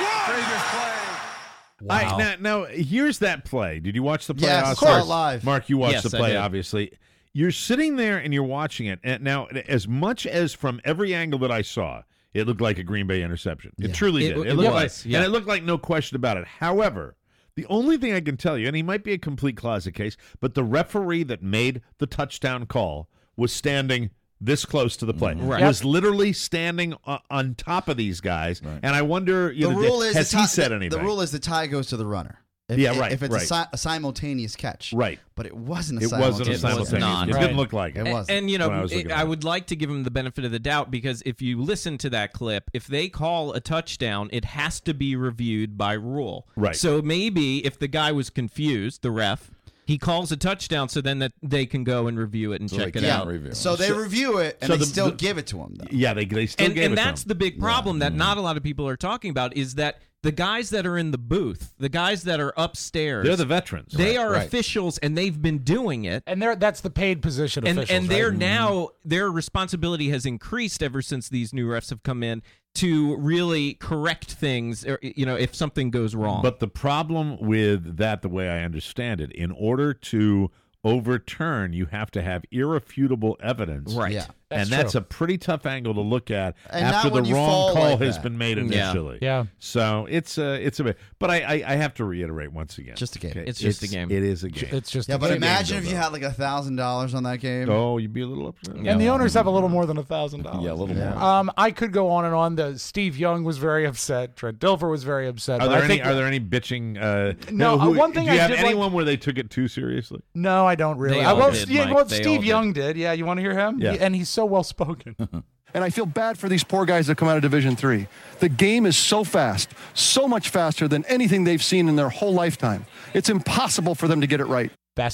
won. Wow. Now, here's that play. Did you watch the play? Yes, of course. Live. Mark, you watched the play, obviously. You're sitting there and you're watching it. And now, as much as from every angle that I saw, it looked like a Green Bay interception. It truly did. It looked like, and it looked like no question about it. However, the only thing I can tell you, and he might be a complete closet case, but the referee that made the touchdown call was standing this close to the play. Was literally standing on top of these guys. And I wonder, has he said anything? The rule is the tie goes to the runner. If it's a simultaneous catch. Right. But it wasn't a simultaneous. It didn't look like it. It wasn't. And, I would like to give him the benefit of the doubt, because if you listen to that clip, if they call a touchdown, it has to be reviewed by rule. Right. So maybe if the guy was confused, the ref, he calls a touchdown, so then that they can go and review it and check it out. So they review it, and they still give it to him, though. Yeah, they still give it to him. And that's the big problem that not a lot of people are talking about, is that the guys that are in the booth, the guys that are upstairs, they're the veterans. They are officials, and they've been doing it. And that's the paid position officials. And they're now, their responsibility has increased ever since these new refs have come in to really correct things, if something goes wrong. But the problem with that, the way I understand it, in order to overturn, you have to have irrefutable evidence. Right. Yeah. That's a pretty tough angle to look at after the wrong call has been made initially. Yeah. So it's a bit. But I have to reiterate once again. Just a game. It's just a game. It is a game. It's just but imagine if you had like $1,000 on that game. Oh, you'd be a little upset. And the owners have a little more than $1,000. Yeah, a little more. I could go on and on. Steve Young was very upset. Trent Dilfer was very upset. Are there any bitching? One thing do you I have did anyone where they took it too seriously? No, I don't really. They all did, Mike. Steve Young did. Yeah, you want to hear him? Yeah. And he's so well spoken. And I feel bad for these poor guys that come out of Division III. The game is so fast, so much faster than anything they've seen in their whole lifetime. It's impossible for them to get it right. That's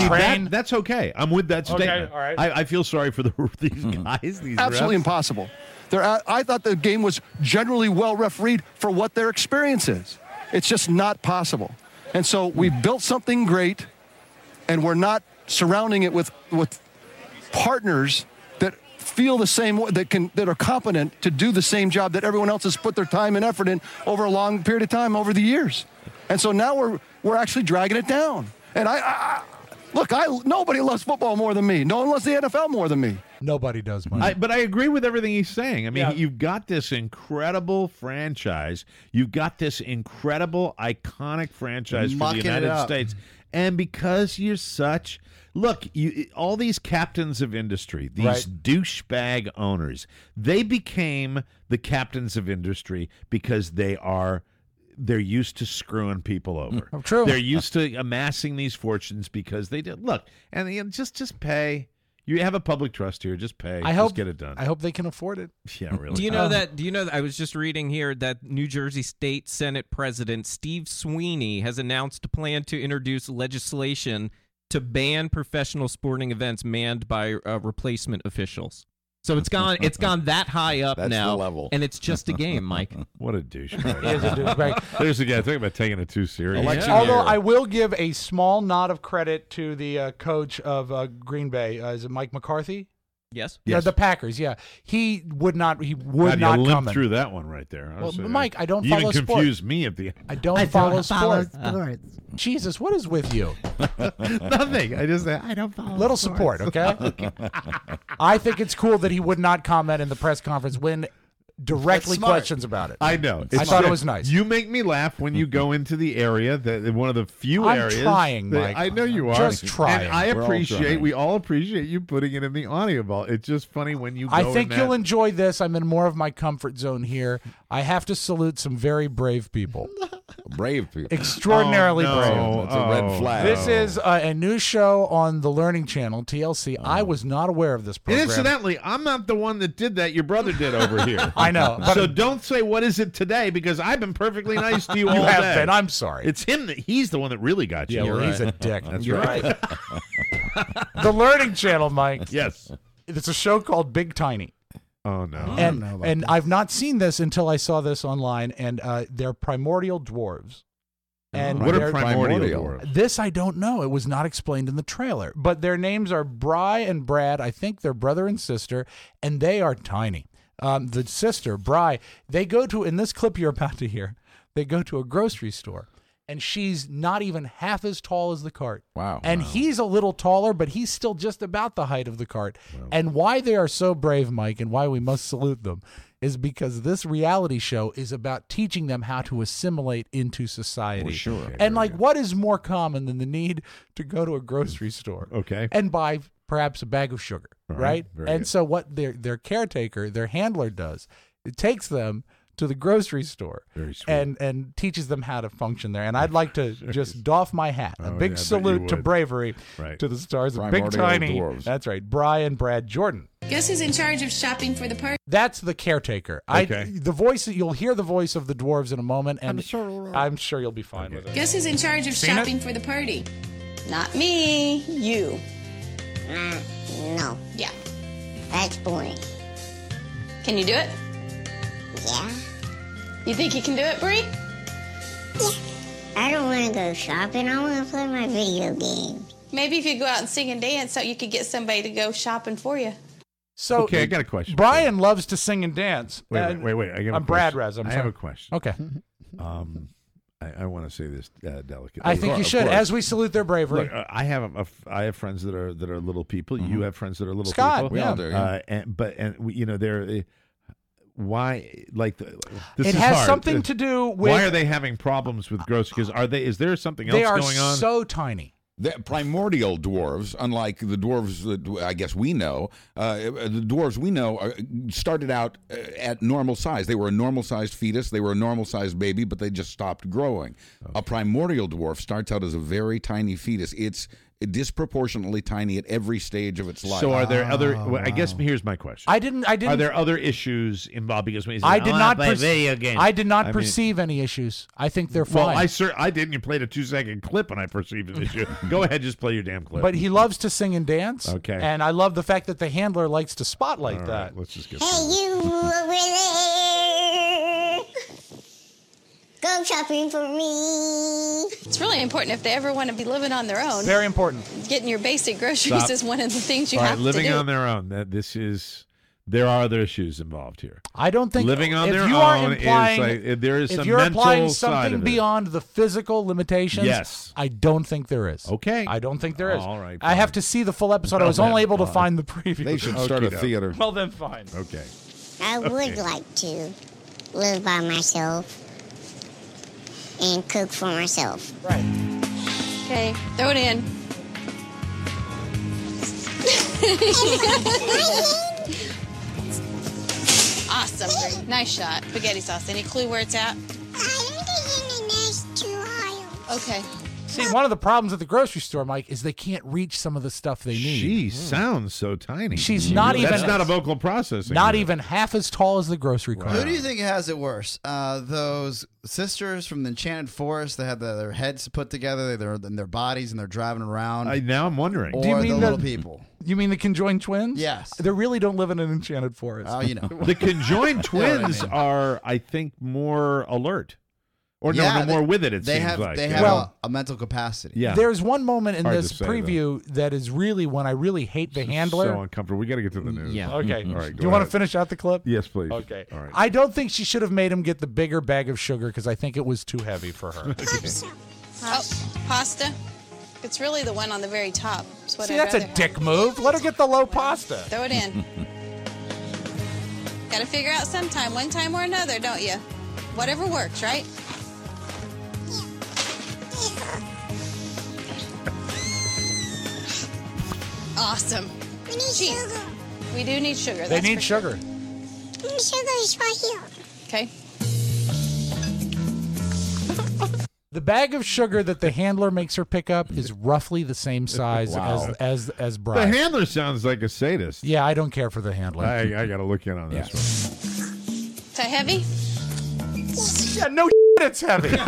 okay. I'm with that statement. Okay, all right. I feel sorry for these guys. These Absolutely refs. impossible. I thought the game was generally well refereed for what their experience is. It's just not possible. And so we built something great, and we're not surrounding it with partners that feel the same way, that are competent to do the same job that everyone else has put their time and effort in over a long period of time over the years. And so now we're actually dragging it down. And nobody loves football more than me. No one loves the NFL more than me. Nobody does, Mike. But I agree with everything he's saying. I mean, you've got this incredible franchise. You've got this incredible, iconic franchise for the United States. And because you're such... Look, all these captains of industry, these douchebag owners, they became the captains of industry because they're used to screwing people over. True. They're used to amassing these fortunes because they did. Look, and just pay. You have a public trust here. Just pay. Just get it done. I hope they can afford it. Yeah, really. Do you know that I was just reading here that New Jersey State Senate President Steve Sweeney has announced a plan to introduce legislation to ban professional sporting events manned by replacement officials. So it's gone that high up That's now, the level. And it's just a game, Mike. What a douche! He is a douchebag. There's a guy. Think about taking it too serious. Although I will give a small nod of credit to the coach of Green Bay. Is it Mike McCarthy? Yes. The Packers. Yeah, he would not. He would not come limp through that one right there. Well, Mike, I don't you follow even sport. confused me at the end. I don't follow sports. Jesus, what is with you? Nothing. I don't follow. Little sports. support, okay? I think it's cool that he would not comment in the press conference when directly smart. questions about it. I know. I thought it was nice. You make me laugh when you go into the area, one of the few I'm areas. trying, Mike. I know you are. Just trying. And I We're all appreciate, trying. we all appreciate you putting it in the audio vault. It's just funny when you go I think in you'll that. enjoy this. I'm in more of my comfort zone here. I have to salute some very brave people. Brave people. Extraordinarily Oh, no. brave. That's a red flag. This is a new show on the Learning Channel, TLC. I was not aware of this And program. incidentally, I'm not the one that did that. Your brother did over here. I know. But So don't say, what is it today? Because I've been perfectly nice to you all you have day. been. I'm sorry. It's him he's the one that really got you. Yeah, well, he's a dick. That's You're right. The Learning Channel, Mike. Yes. It's a show called Big Tiny. Oh, no. And I've not seen this until I saw this online, and they're primordial dwarves. And What they're- are primordial dwarves? This I don't know. It was not explained in the trailer. But their names are Bry and Brad. I think they're brother and sister, and they are tiny. The sister, Bry, they go to, in this clip you're about to hear, they go to a grocery store, and she's not even half as tall as the cart. Wow. And he's a little taller, but he's still just about the height of the cart. And why they are so brave, Mike, and why we must salute them is because this reality show is about teaching them how to assimilate into society. Well, sure. And like, what is more common than the need to go to a grocery store Okay. and buy perhaps a bag of sugar, right? Very And good. so what their caretaker, their handler does, it takes them to the grocery store Very sweet. and teaches them how to function there. And I'd like to just doff my hat. A Oh, big yeah, I bet you salute to would. bravery Right. to the stars of Big Primordial Tiny. dwarves. That's right. Brian Brad Jordan. Guess who's in charge of shopping for the party? That's the caretaker. Okay. The voice, you'll hear the voice of the dwarves in a moment, and I'm sure you'll be fine with it. Guess who's in charge of Seen it? shopping for the party? Not me. You. No, Yeah. that's boring. Can you do it? Yeah? You think you can do it, Bree? I don't want to go shopping. I want to play my video games. Maybe if you go out and sing and dance, so you could get somebody to go shopping for you. So, Okay, I got a question. Brian loves to sing and dance. Wait. I got a I'm Brad question. Rez. I'm I sorry. have a question. Okay. I want to say this delicately. I think you should, as we salute their bravery. Look, I have friends that are little people. You have friends that are little Scott, people. we all do, yeah. They're why like this It is has hard. something to do with. Why are they having problems with grocery? Because is there something else They are going on? so tiny. The primordial dwarves, unlike the dwarves that I guess we know, the dwarves we know started out at normal size. They were a normal-sized fetus. They were a normal-sized baby, but they just stopped growing. Okay. A primordial dwarf starts out as a very tiny fetus. It's disproportionately tiny at every stage of its life. So are there other? Well, I guess here's my question. I didn't. Are there other issues involved? Because when he said, I did not. play video games. I did not I mean- perceive any issues. I think they're fine. Well, I didn't. You played a 2-second clip, and I perceived an issue. Go ahead, just play your damn clip. But he loves to sing and dance. Okay. And I love the fact that the handler likes to spotlight All that. right, let's just get. Hey, you over there! Go shopping for me. It's really important if they ever want to be living on their own. Very important. Getting your basic groceries Stop. is one of the things you All have right, living to do. on their own. There are other issues involved here. I don't think living on if their you are own implying, is like, there is if some you're mental implying side something of it. beyond the physical limitations, Yes. I don't think there is. Okay. I don't think there is. All right, I have to see the full episode. I was Well, only able to fine. find the preview. They should start a Okey-doke. theater. Well, then fine. Okay. I would Okay. like to live by myself and cook for myself. Right. Okay, throw it in. Awesome, Bree. Nice shot. Spaghetti sauce. Any clue where it's at? Okay. See, one of the problems at the grocery store, Mike, is they can't reach some of the stuff they need. She sounds so tiny. She's not even. That's not a vocal processing. Not unit. even half as tall as the grocery cart. Who do you think has it worse? Those sisters from the Enchanted Forest that had their heads put together, they're in their bodies, and they're driving around? Now I'm wondering. Or Do you mean the the- little people? You mean the conjoined twins? Yes. They really don't live in an enchanted forest. Oh, you know. The conjoined You know what I twins mean. are, I think, more alert. Or Yeah, no, more with it they seems have, like. They Yeah. have Well, a mental capacity. Yeah. There's one moment in Hard this to say, preview that is really when I really hate the handler. So uncomfortable. We got to get to the news. Yeah. Okay. All right. Do you want to finish out the clip? Yes, please. Okay. All right. I don't think she should have made him get the bigger bag of sugar because I think it was too heavy for her. Oh, pasta. It's really the one on the very top. That's what See, I'd that's a rather have. dick move. Let her get the low pasta. Throw it in. Got to figure out sometime, one time or another, don't you? Whatever works, right? Awesome. We need sugar. We do need sugar. They need sugar. Sugar is right here. Okay. The bag of sugar that the handler makes her pick up is roughly the same size Wow. as Brian. The handler sounds like a sadist. Yeah, I don't care for the handler. I got to look in on this one. Is that heavy? Yeah, no it's heavy. It's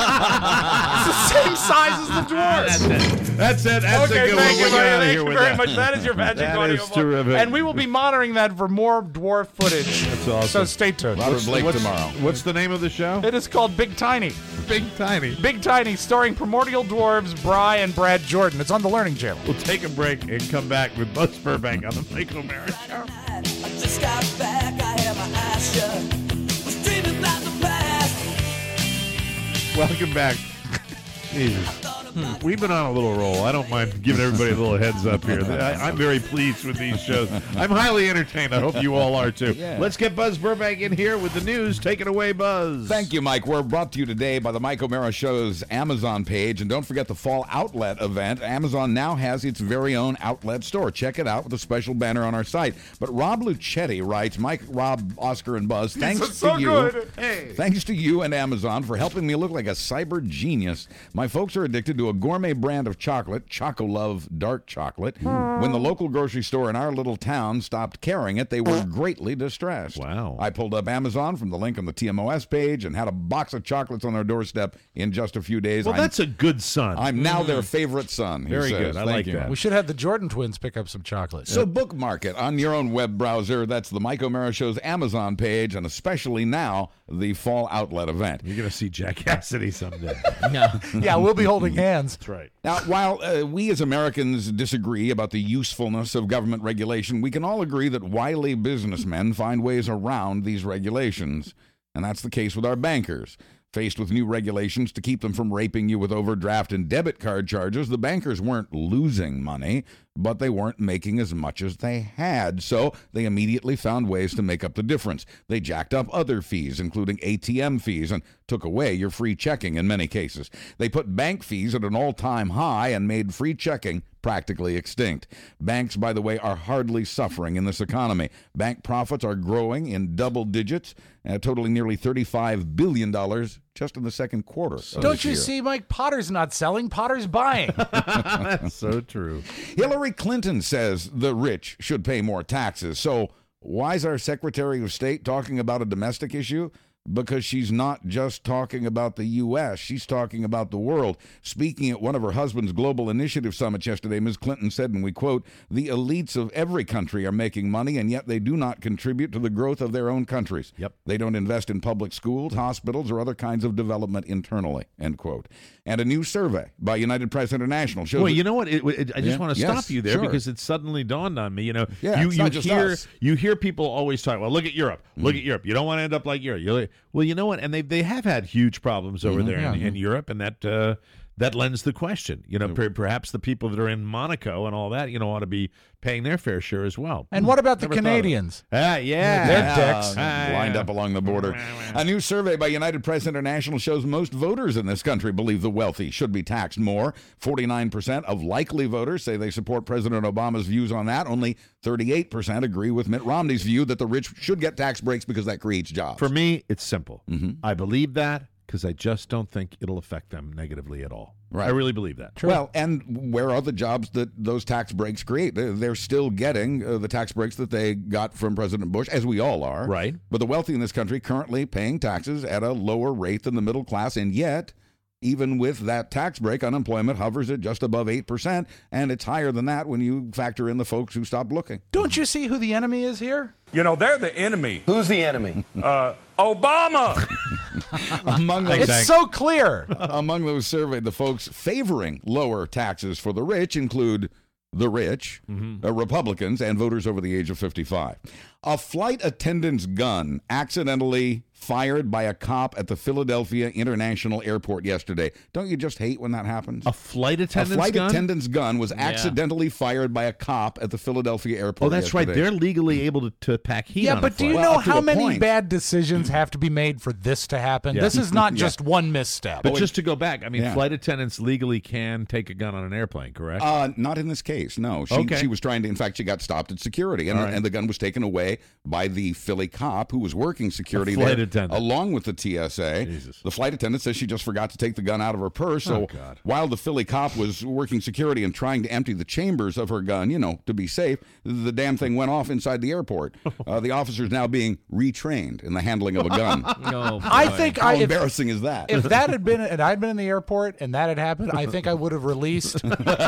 the same size as the dwarves. That's it. That's okay, a good one. thank you We'll get out of thank here you with very that. much. That is your magic That audio is book. terrific. And we will be monitoring that for more dwarf footage. That's awesome. So stay tuned. Robert Blake tomorrow. What's the name of the show? It is called Big Tiny. Big Tiny. Big Tiny, starring primordial dwarves Bry and Brad Jordan. It's on the Learning Channel. We'll take a break and come back with Buzz Burbank on the Mike O'Mara Show. I just got back, I had my eyes shut. Was dreaming about the past. Welcome back. Jesus. We've been on a little roll. I don't mind giving everybody a little heads up here. I'm very pleased with these shows. I'm highly entertained. I hope you all are too. Yeah. Let's get Buzz Burbank in here with the news. Take it away, Buzz. Thank you, Mike. We're brought to you today by the Mike O'Mara Show's Amazon page. And don't forget the Fall Outlet event. Amazon now has its very own outlet store. Check it out with a special banner on our site. But Rob Luchetti writes, Mike, Rob, Oscar, and Buzz, thanks to you. Good. Hey. Thanks to you and Amazon for helping me look like a cyber genius. My folks are addicted to a gourmet brand of chocolate, Choco Love Dark Chocolate. When the local grocery store in our little town stopped carrying it, they were greatly distressed. Wow. I pulled up Amazon from the link on the TMOS page and had a box of chocolates on their doorstep in just a few days. Well, that's a good son. I'm now their favorite son. he Very says. good. I Thank like you. that. We should have the Jordan twins pick up some chocolate. So bookmark it on your own web browser. That's the Mike O'Mara Show's Amazon page, and especially now, the Fall Outlet event. You're going to see Jack Cassidy someday. Yeah, we'll be holding hands. That's right. Now, while we as Americans disagree about the usefulness of government regulation, we can all agree that wily businessmen find ways around these regulations. And that's the case with our bankers. Faced with new regulations to keep them from raping you with overdraft and debit card charges, the bankers weren't losing money, but they weren't making as much as they had. So they immediately found ways to make up the difference. They jacked up other fees, including ATM fees, and took away your free checking in many cases. They put bank fees at an all-time high and made free checking practically extinct. Banks, by the way, are hardly suffering in this economy. Bank profits are growing in double digits, totaling nearly $35 billion just in the second quarter. Don't you see, Mike? Potter's not selling, Potter's buying. That's so true. Hillary Clinton says the rich should pay more taxes. So why is our Secretary of State talking about a domestic issue? Because she's not just talking about the U.S., she's talking about the world. Speaking at one of her husband's global initiative summits yesterday, Ms. Clinton said, and we quote, "The elites of every country are making money, and yet they do not contribute to the growth of their own countries. Yep. They don't invest in public schools, hospitals, or other kinds of development internally," end quote. And a new survey by United Press International shows... Well, you know what? I just want to stop Yes, you there sure. because it suddenly dawned on me. You know, Yeah, it's not just us. you hear people always talk. Well, look at Europe. Look at Europe. You don't want to end up like Europe. Well, you know what? And they have had huge problems over there in Europe, and that lends the question. You know, perhaps the people that are in Monaco and all that, ought to be paying their fair share as well. And what about the Never thought of it. Canadians? Yeah. They're dicks. lined up along the border. A new survey by United Press International shows most voters in this country believe the wealthy should be taxed more. 49% of likely voters say they support President Obama's views on that. Only 38% agree with Mitt Romney's view that the rich should get tax breaks because that creates jobs. For me, it's simple. I believe that because I just don't think it'll affect them negatively at all. Right. I really believe that. Well, and where are the jobs that those tax breaks create? They're still getting the tax breaks that they got from President Bush, as we all are. Right. But the wealthy in this country currently paying taxes at a lower rate than the middle class, and yet, even with that tax break, unemployment hovers at just above 8%, and it's higher than that when you factor in the folks who stopped looking. Don't you see who the enemy is here? You know, they're the enemy. Who's the enemy? Obama! Among those, It's so clear. among those surveyed, the folks favoring lower taxes for the rich include the rich, Republicans, and voters over the age of 55. A flight attendant's gun accidentally fired by a cop at the Philadelphia International Airport yesterday. Don't you just hate when that happens? A flight attendant's gun? Attendant's gun was accidentally fired by a cop at the Philadelphia Airport. Oh, that's yesterday. right. They're legally able to pack heat on a but do flight. you know how many bad decisions have to be made for this to happen? Yeah. This is not just one misstep. But just to go back, I mean, flight attendants legally can take a gun on an airplane, correct? Not in this case, no. She was trying to, in fact, she got stopped at security, and the gun was taken away by the Philly cop who was working security there, along with the TSA. Jesus. The flight attendant says she just forgot to take the gun out of her purse, so while the Philly cop was working security and trying to empty the chambers of her gun, to be safe, the damn thing went off inside the airport. The officer's now being retrained in the handling of a gun. I think How embarrassing is that? If that had been, and I'd been in the airport and that had happened, I think I would have released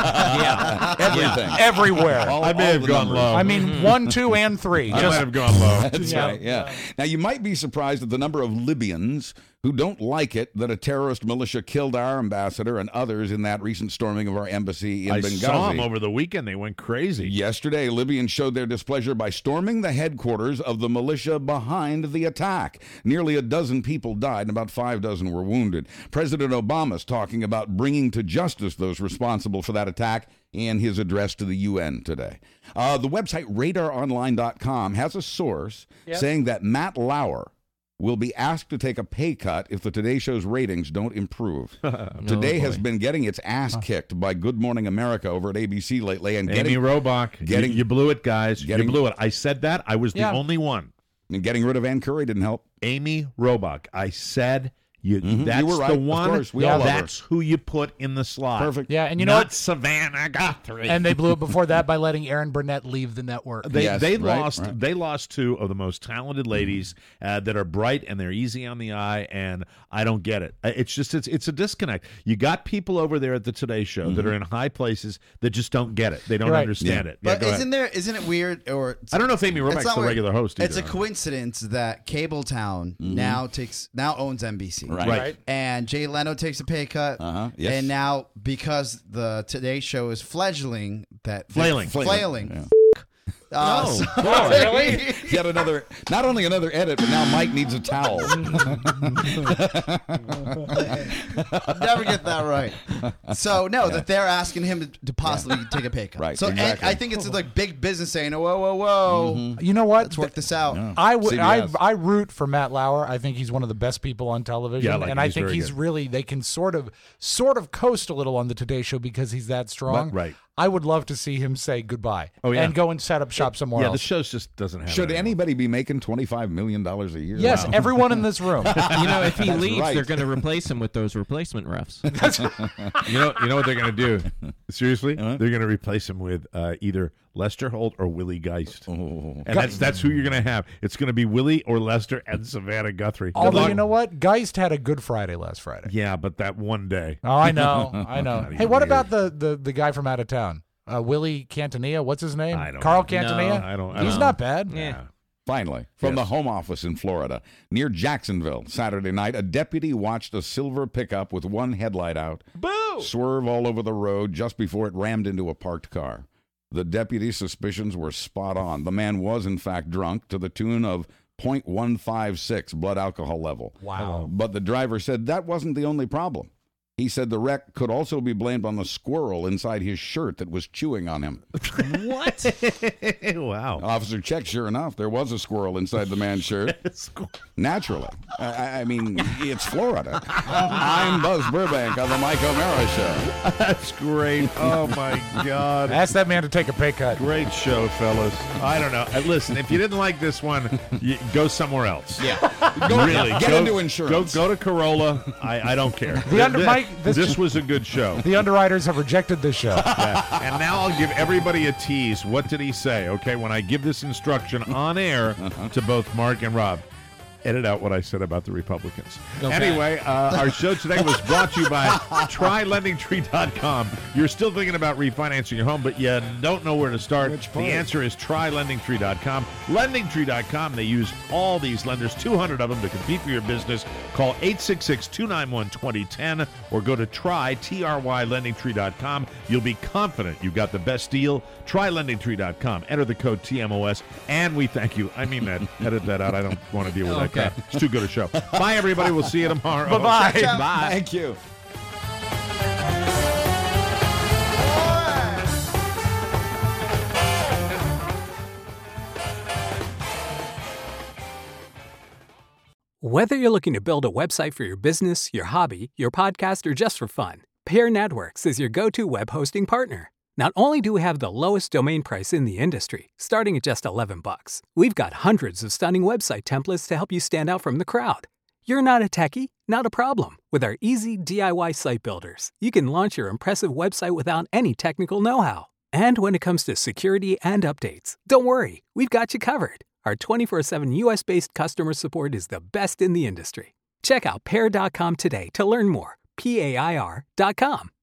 everything. Everywhere. I may have gone low. I mean, 1, 2, and 3. I might have gone low. That's right, yeah. Now, you might be surprised at the number of Libyans who don't like it that a terrorist militia killed our ambassador and others in that recent storming of our embassy in Benghazi. I saw them over the weekend. They went crazy. Yesterday, Libyans showed their displeasure by storming the headquarters of the militia behind the attack. Nearly a dozen people died and about 5 dozen were wounded. President Obama's talking about bringing to justice those responsible for that attack in his address to the UN today. The website RadarOnline.com has a source saying that Matt Lauer will be asked to take a pay cut if the Today Show's ratings don't improve. Today has been getting its ass kicked by Good Morning America over at ABC lately. And Amy Robach, you blew it, guys. You blew it. I said that. I was the only one. And getting rid of Ann Curry didn't help. Amy Robach. I said that's you were right. the one. Of course. We all love her. That's who you put in the slot. Perfect. Yeah, and you know Not what? Savannah Guthrie. And they blew it before that by letting Erin Burnett leave the network. They lost two of the most talented ladies that are bright and they're easy on the eye, and I don't get it. It's just it's a disconnect. You got people over there at the Today Show that are in high places that just don't get it. They don't understand it. But isn't it weird? Or I don't know if Amy Robach's the regular host either. It's a coincidence that Cabletown now owns NBC. Right. And Jay Leno takes a pay cut. Yes. And now, because the Today Show is flailing. Yeah. Really? Yet another, not only another edit, but now Mike needs a towel. Never get that right. So, that they're asking him to possibly take a pay cut. Right, So, exactly. and I think it's like big business saying, whoa. You know what? Let's work this out. Yeah. I root for Matt Lauer. I think he's one of the best people on television. Yeah, I like him. I He's think very he's good. really, they can sort of coast a little on the Today Show because he's that strong. Right. I would love to see him say goodbye and go and set up shop somewhere else. The show just doesn't have Should it anybody be making $25 million a year? Yes, Wow. everyone in this room. If he leaves, right. they're going to replace him with those replacement refs. You know what they're going to do? Seriously? They're going to replace him with either Lester Holt or Willie Geist. And that's who you're going to have. It's going to be Willie or Lester and Savannah Guthrie. Although, you know what? Geist had a good Friday last Friday. Yeah, but that one day. Oh, I know. Hey, what weird. about the guy from out of town? Willie Cantanilla, what's his name? I don't Carl know. Cantanilla? No, I don't He's know. not bad. Yeah. Finally, from the home office in Florida, near Jacksonville, Saturday night, a deputy watched a silver pickup with one headlight out swerve all over the road just before it rammed into a parked car. The deputy's suspicions were spot on. The man was, in fact, drunk to the tune of 0.156 blood alcohol level. Wow. But the driver said that wasn't the only problem. He said the wreck could also be blamed on the squirrel inside his shirt that was chewing on him. What? Wow. Officer checked, sure enough, there was a squirrel inside the man's shirt. Naturally. I mean, it's Florida. I'm Buzz Burbank on the Mike O'Mara Show. That's great. Oh, my God. Ask that man to take a pay cut. Great show, fellas. I don't know. Listen, if you didn't like this one, go somewhere else. Yeah. Really. Get into insurance. Go to Corolla. I don't care. This was a good show. The underwriters have rejected this show. Yeah. And now I'll give everybody a tease. What did he say? Okay, when I give this instruction on air to both Mark and Rob, edit out what I said about the Republicans. Okay. Anyway, our show today was brought to you by TryLendingTree.com. You're still thinking about refinancing your home, but you don't know where to start. The answer is TryLendingTree.com. LendingTree.com, they use all these lenders, 200 of them, to compete for your business. Call 866-291-2010 or go to TryLendingTree.com. You'll be confident you got the best deal. TryLendingTree.com. Enter the code TMOS, and we thank you. I mean that. Edit that out. I don't want to deal with that Okay. It's too good a show. Bye, everybody. We'll see you tomorrow. Bye-bye. Bye. Thank you. Whether you're looking to build a website for your business, your hobby, your podcast, or just for fun, Pair Networks is your go-to web hosting partner. Not only do we have the lowest domain price in the industry, starting at just $11, we've got hundreds of stunning website templates to help you stand out from the crowd. You're not a techie? Not a problem. With our easy DIY site builders, you can launch your impressive website without any technical know-how. And when it comes to security and updates, don't worry, we've got you covered. Our 24/7 US-based customer support is the best in the industry. Check out Pair.com today to learn more. PAIR.com.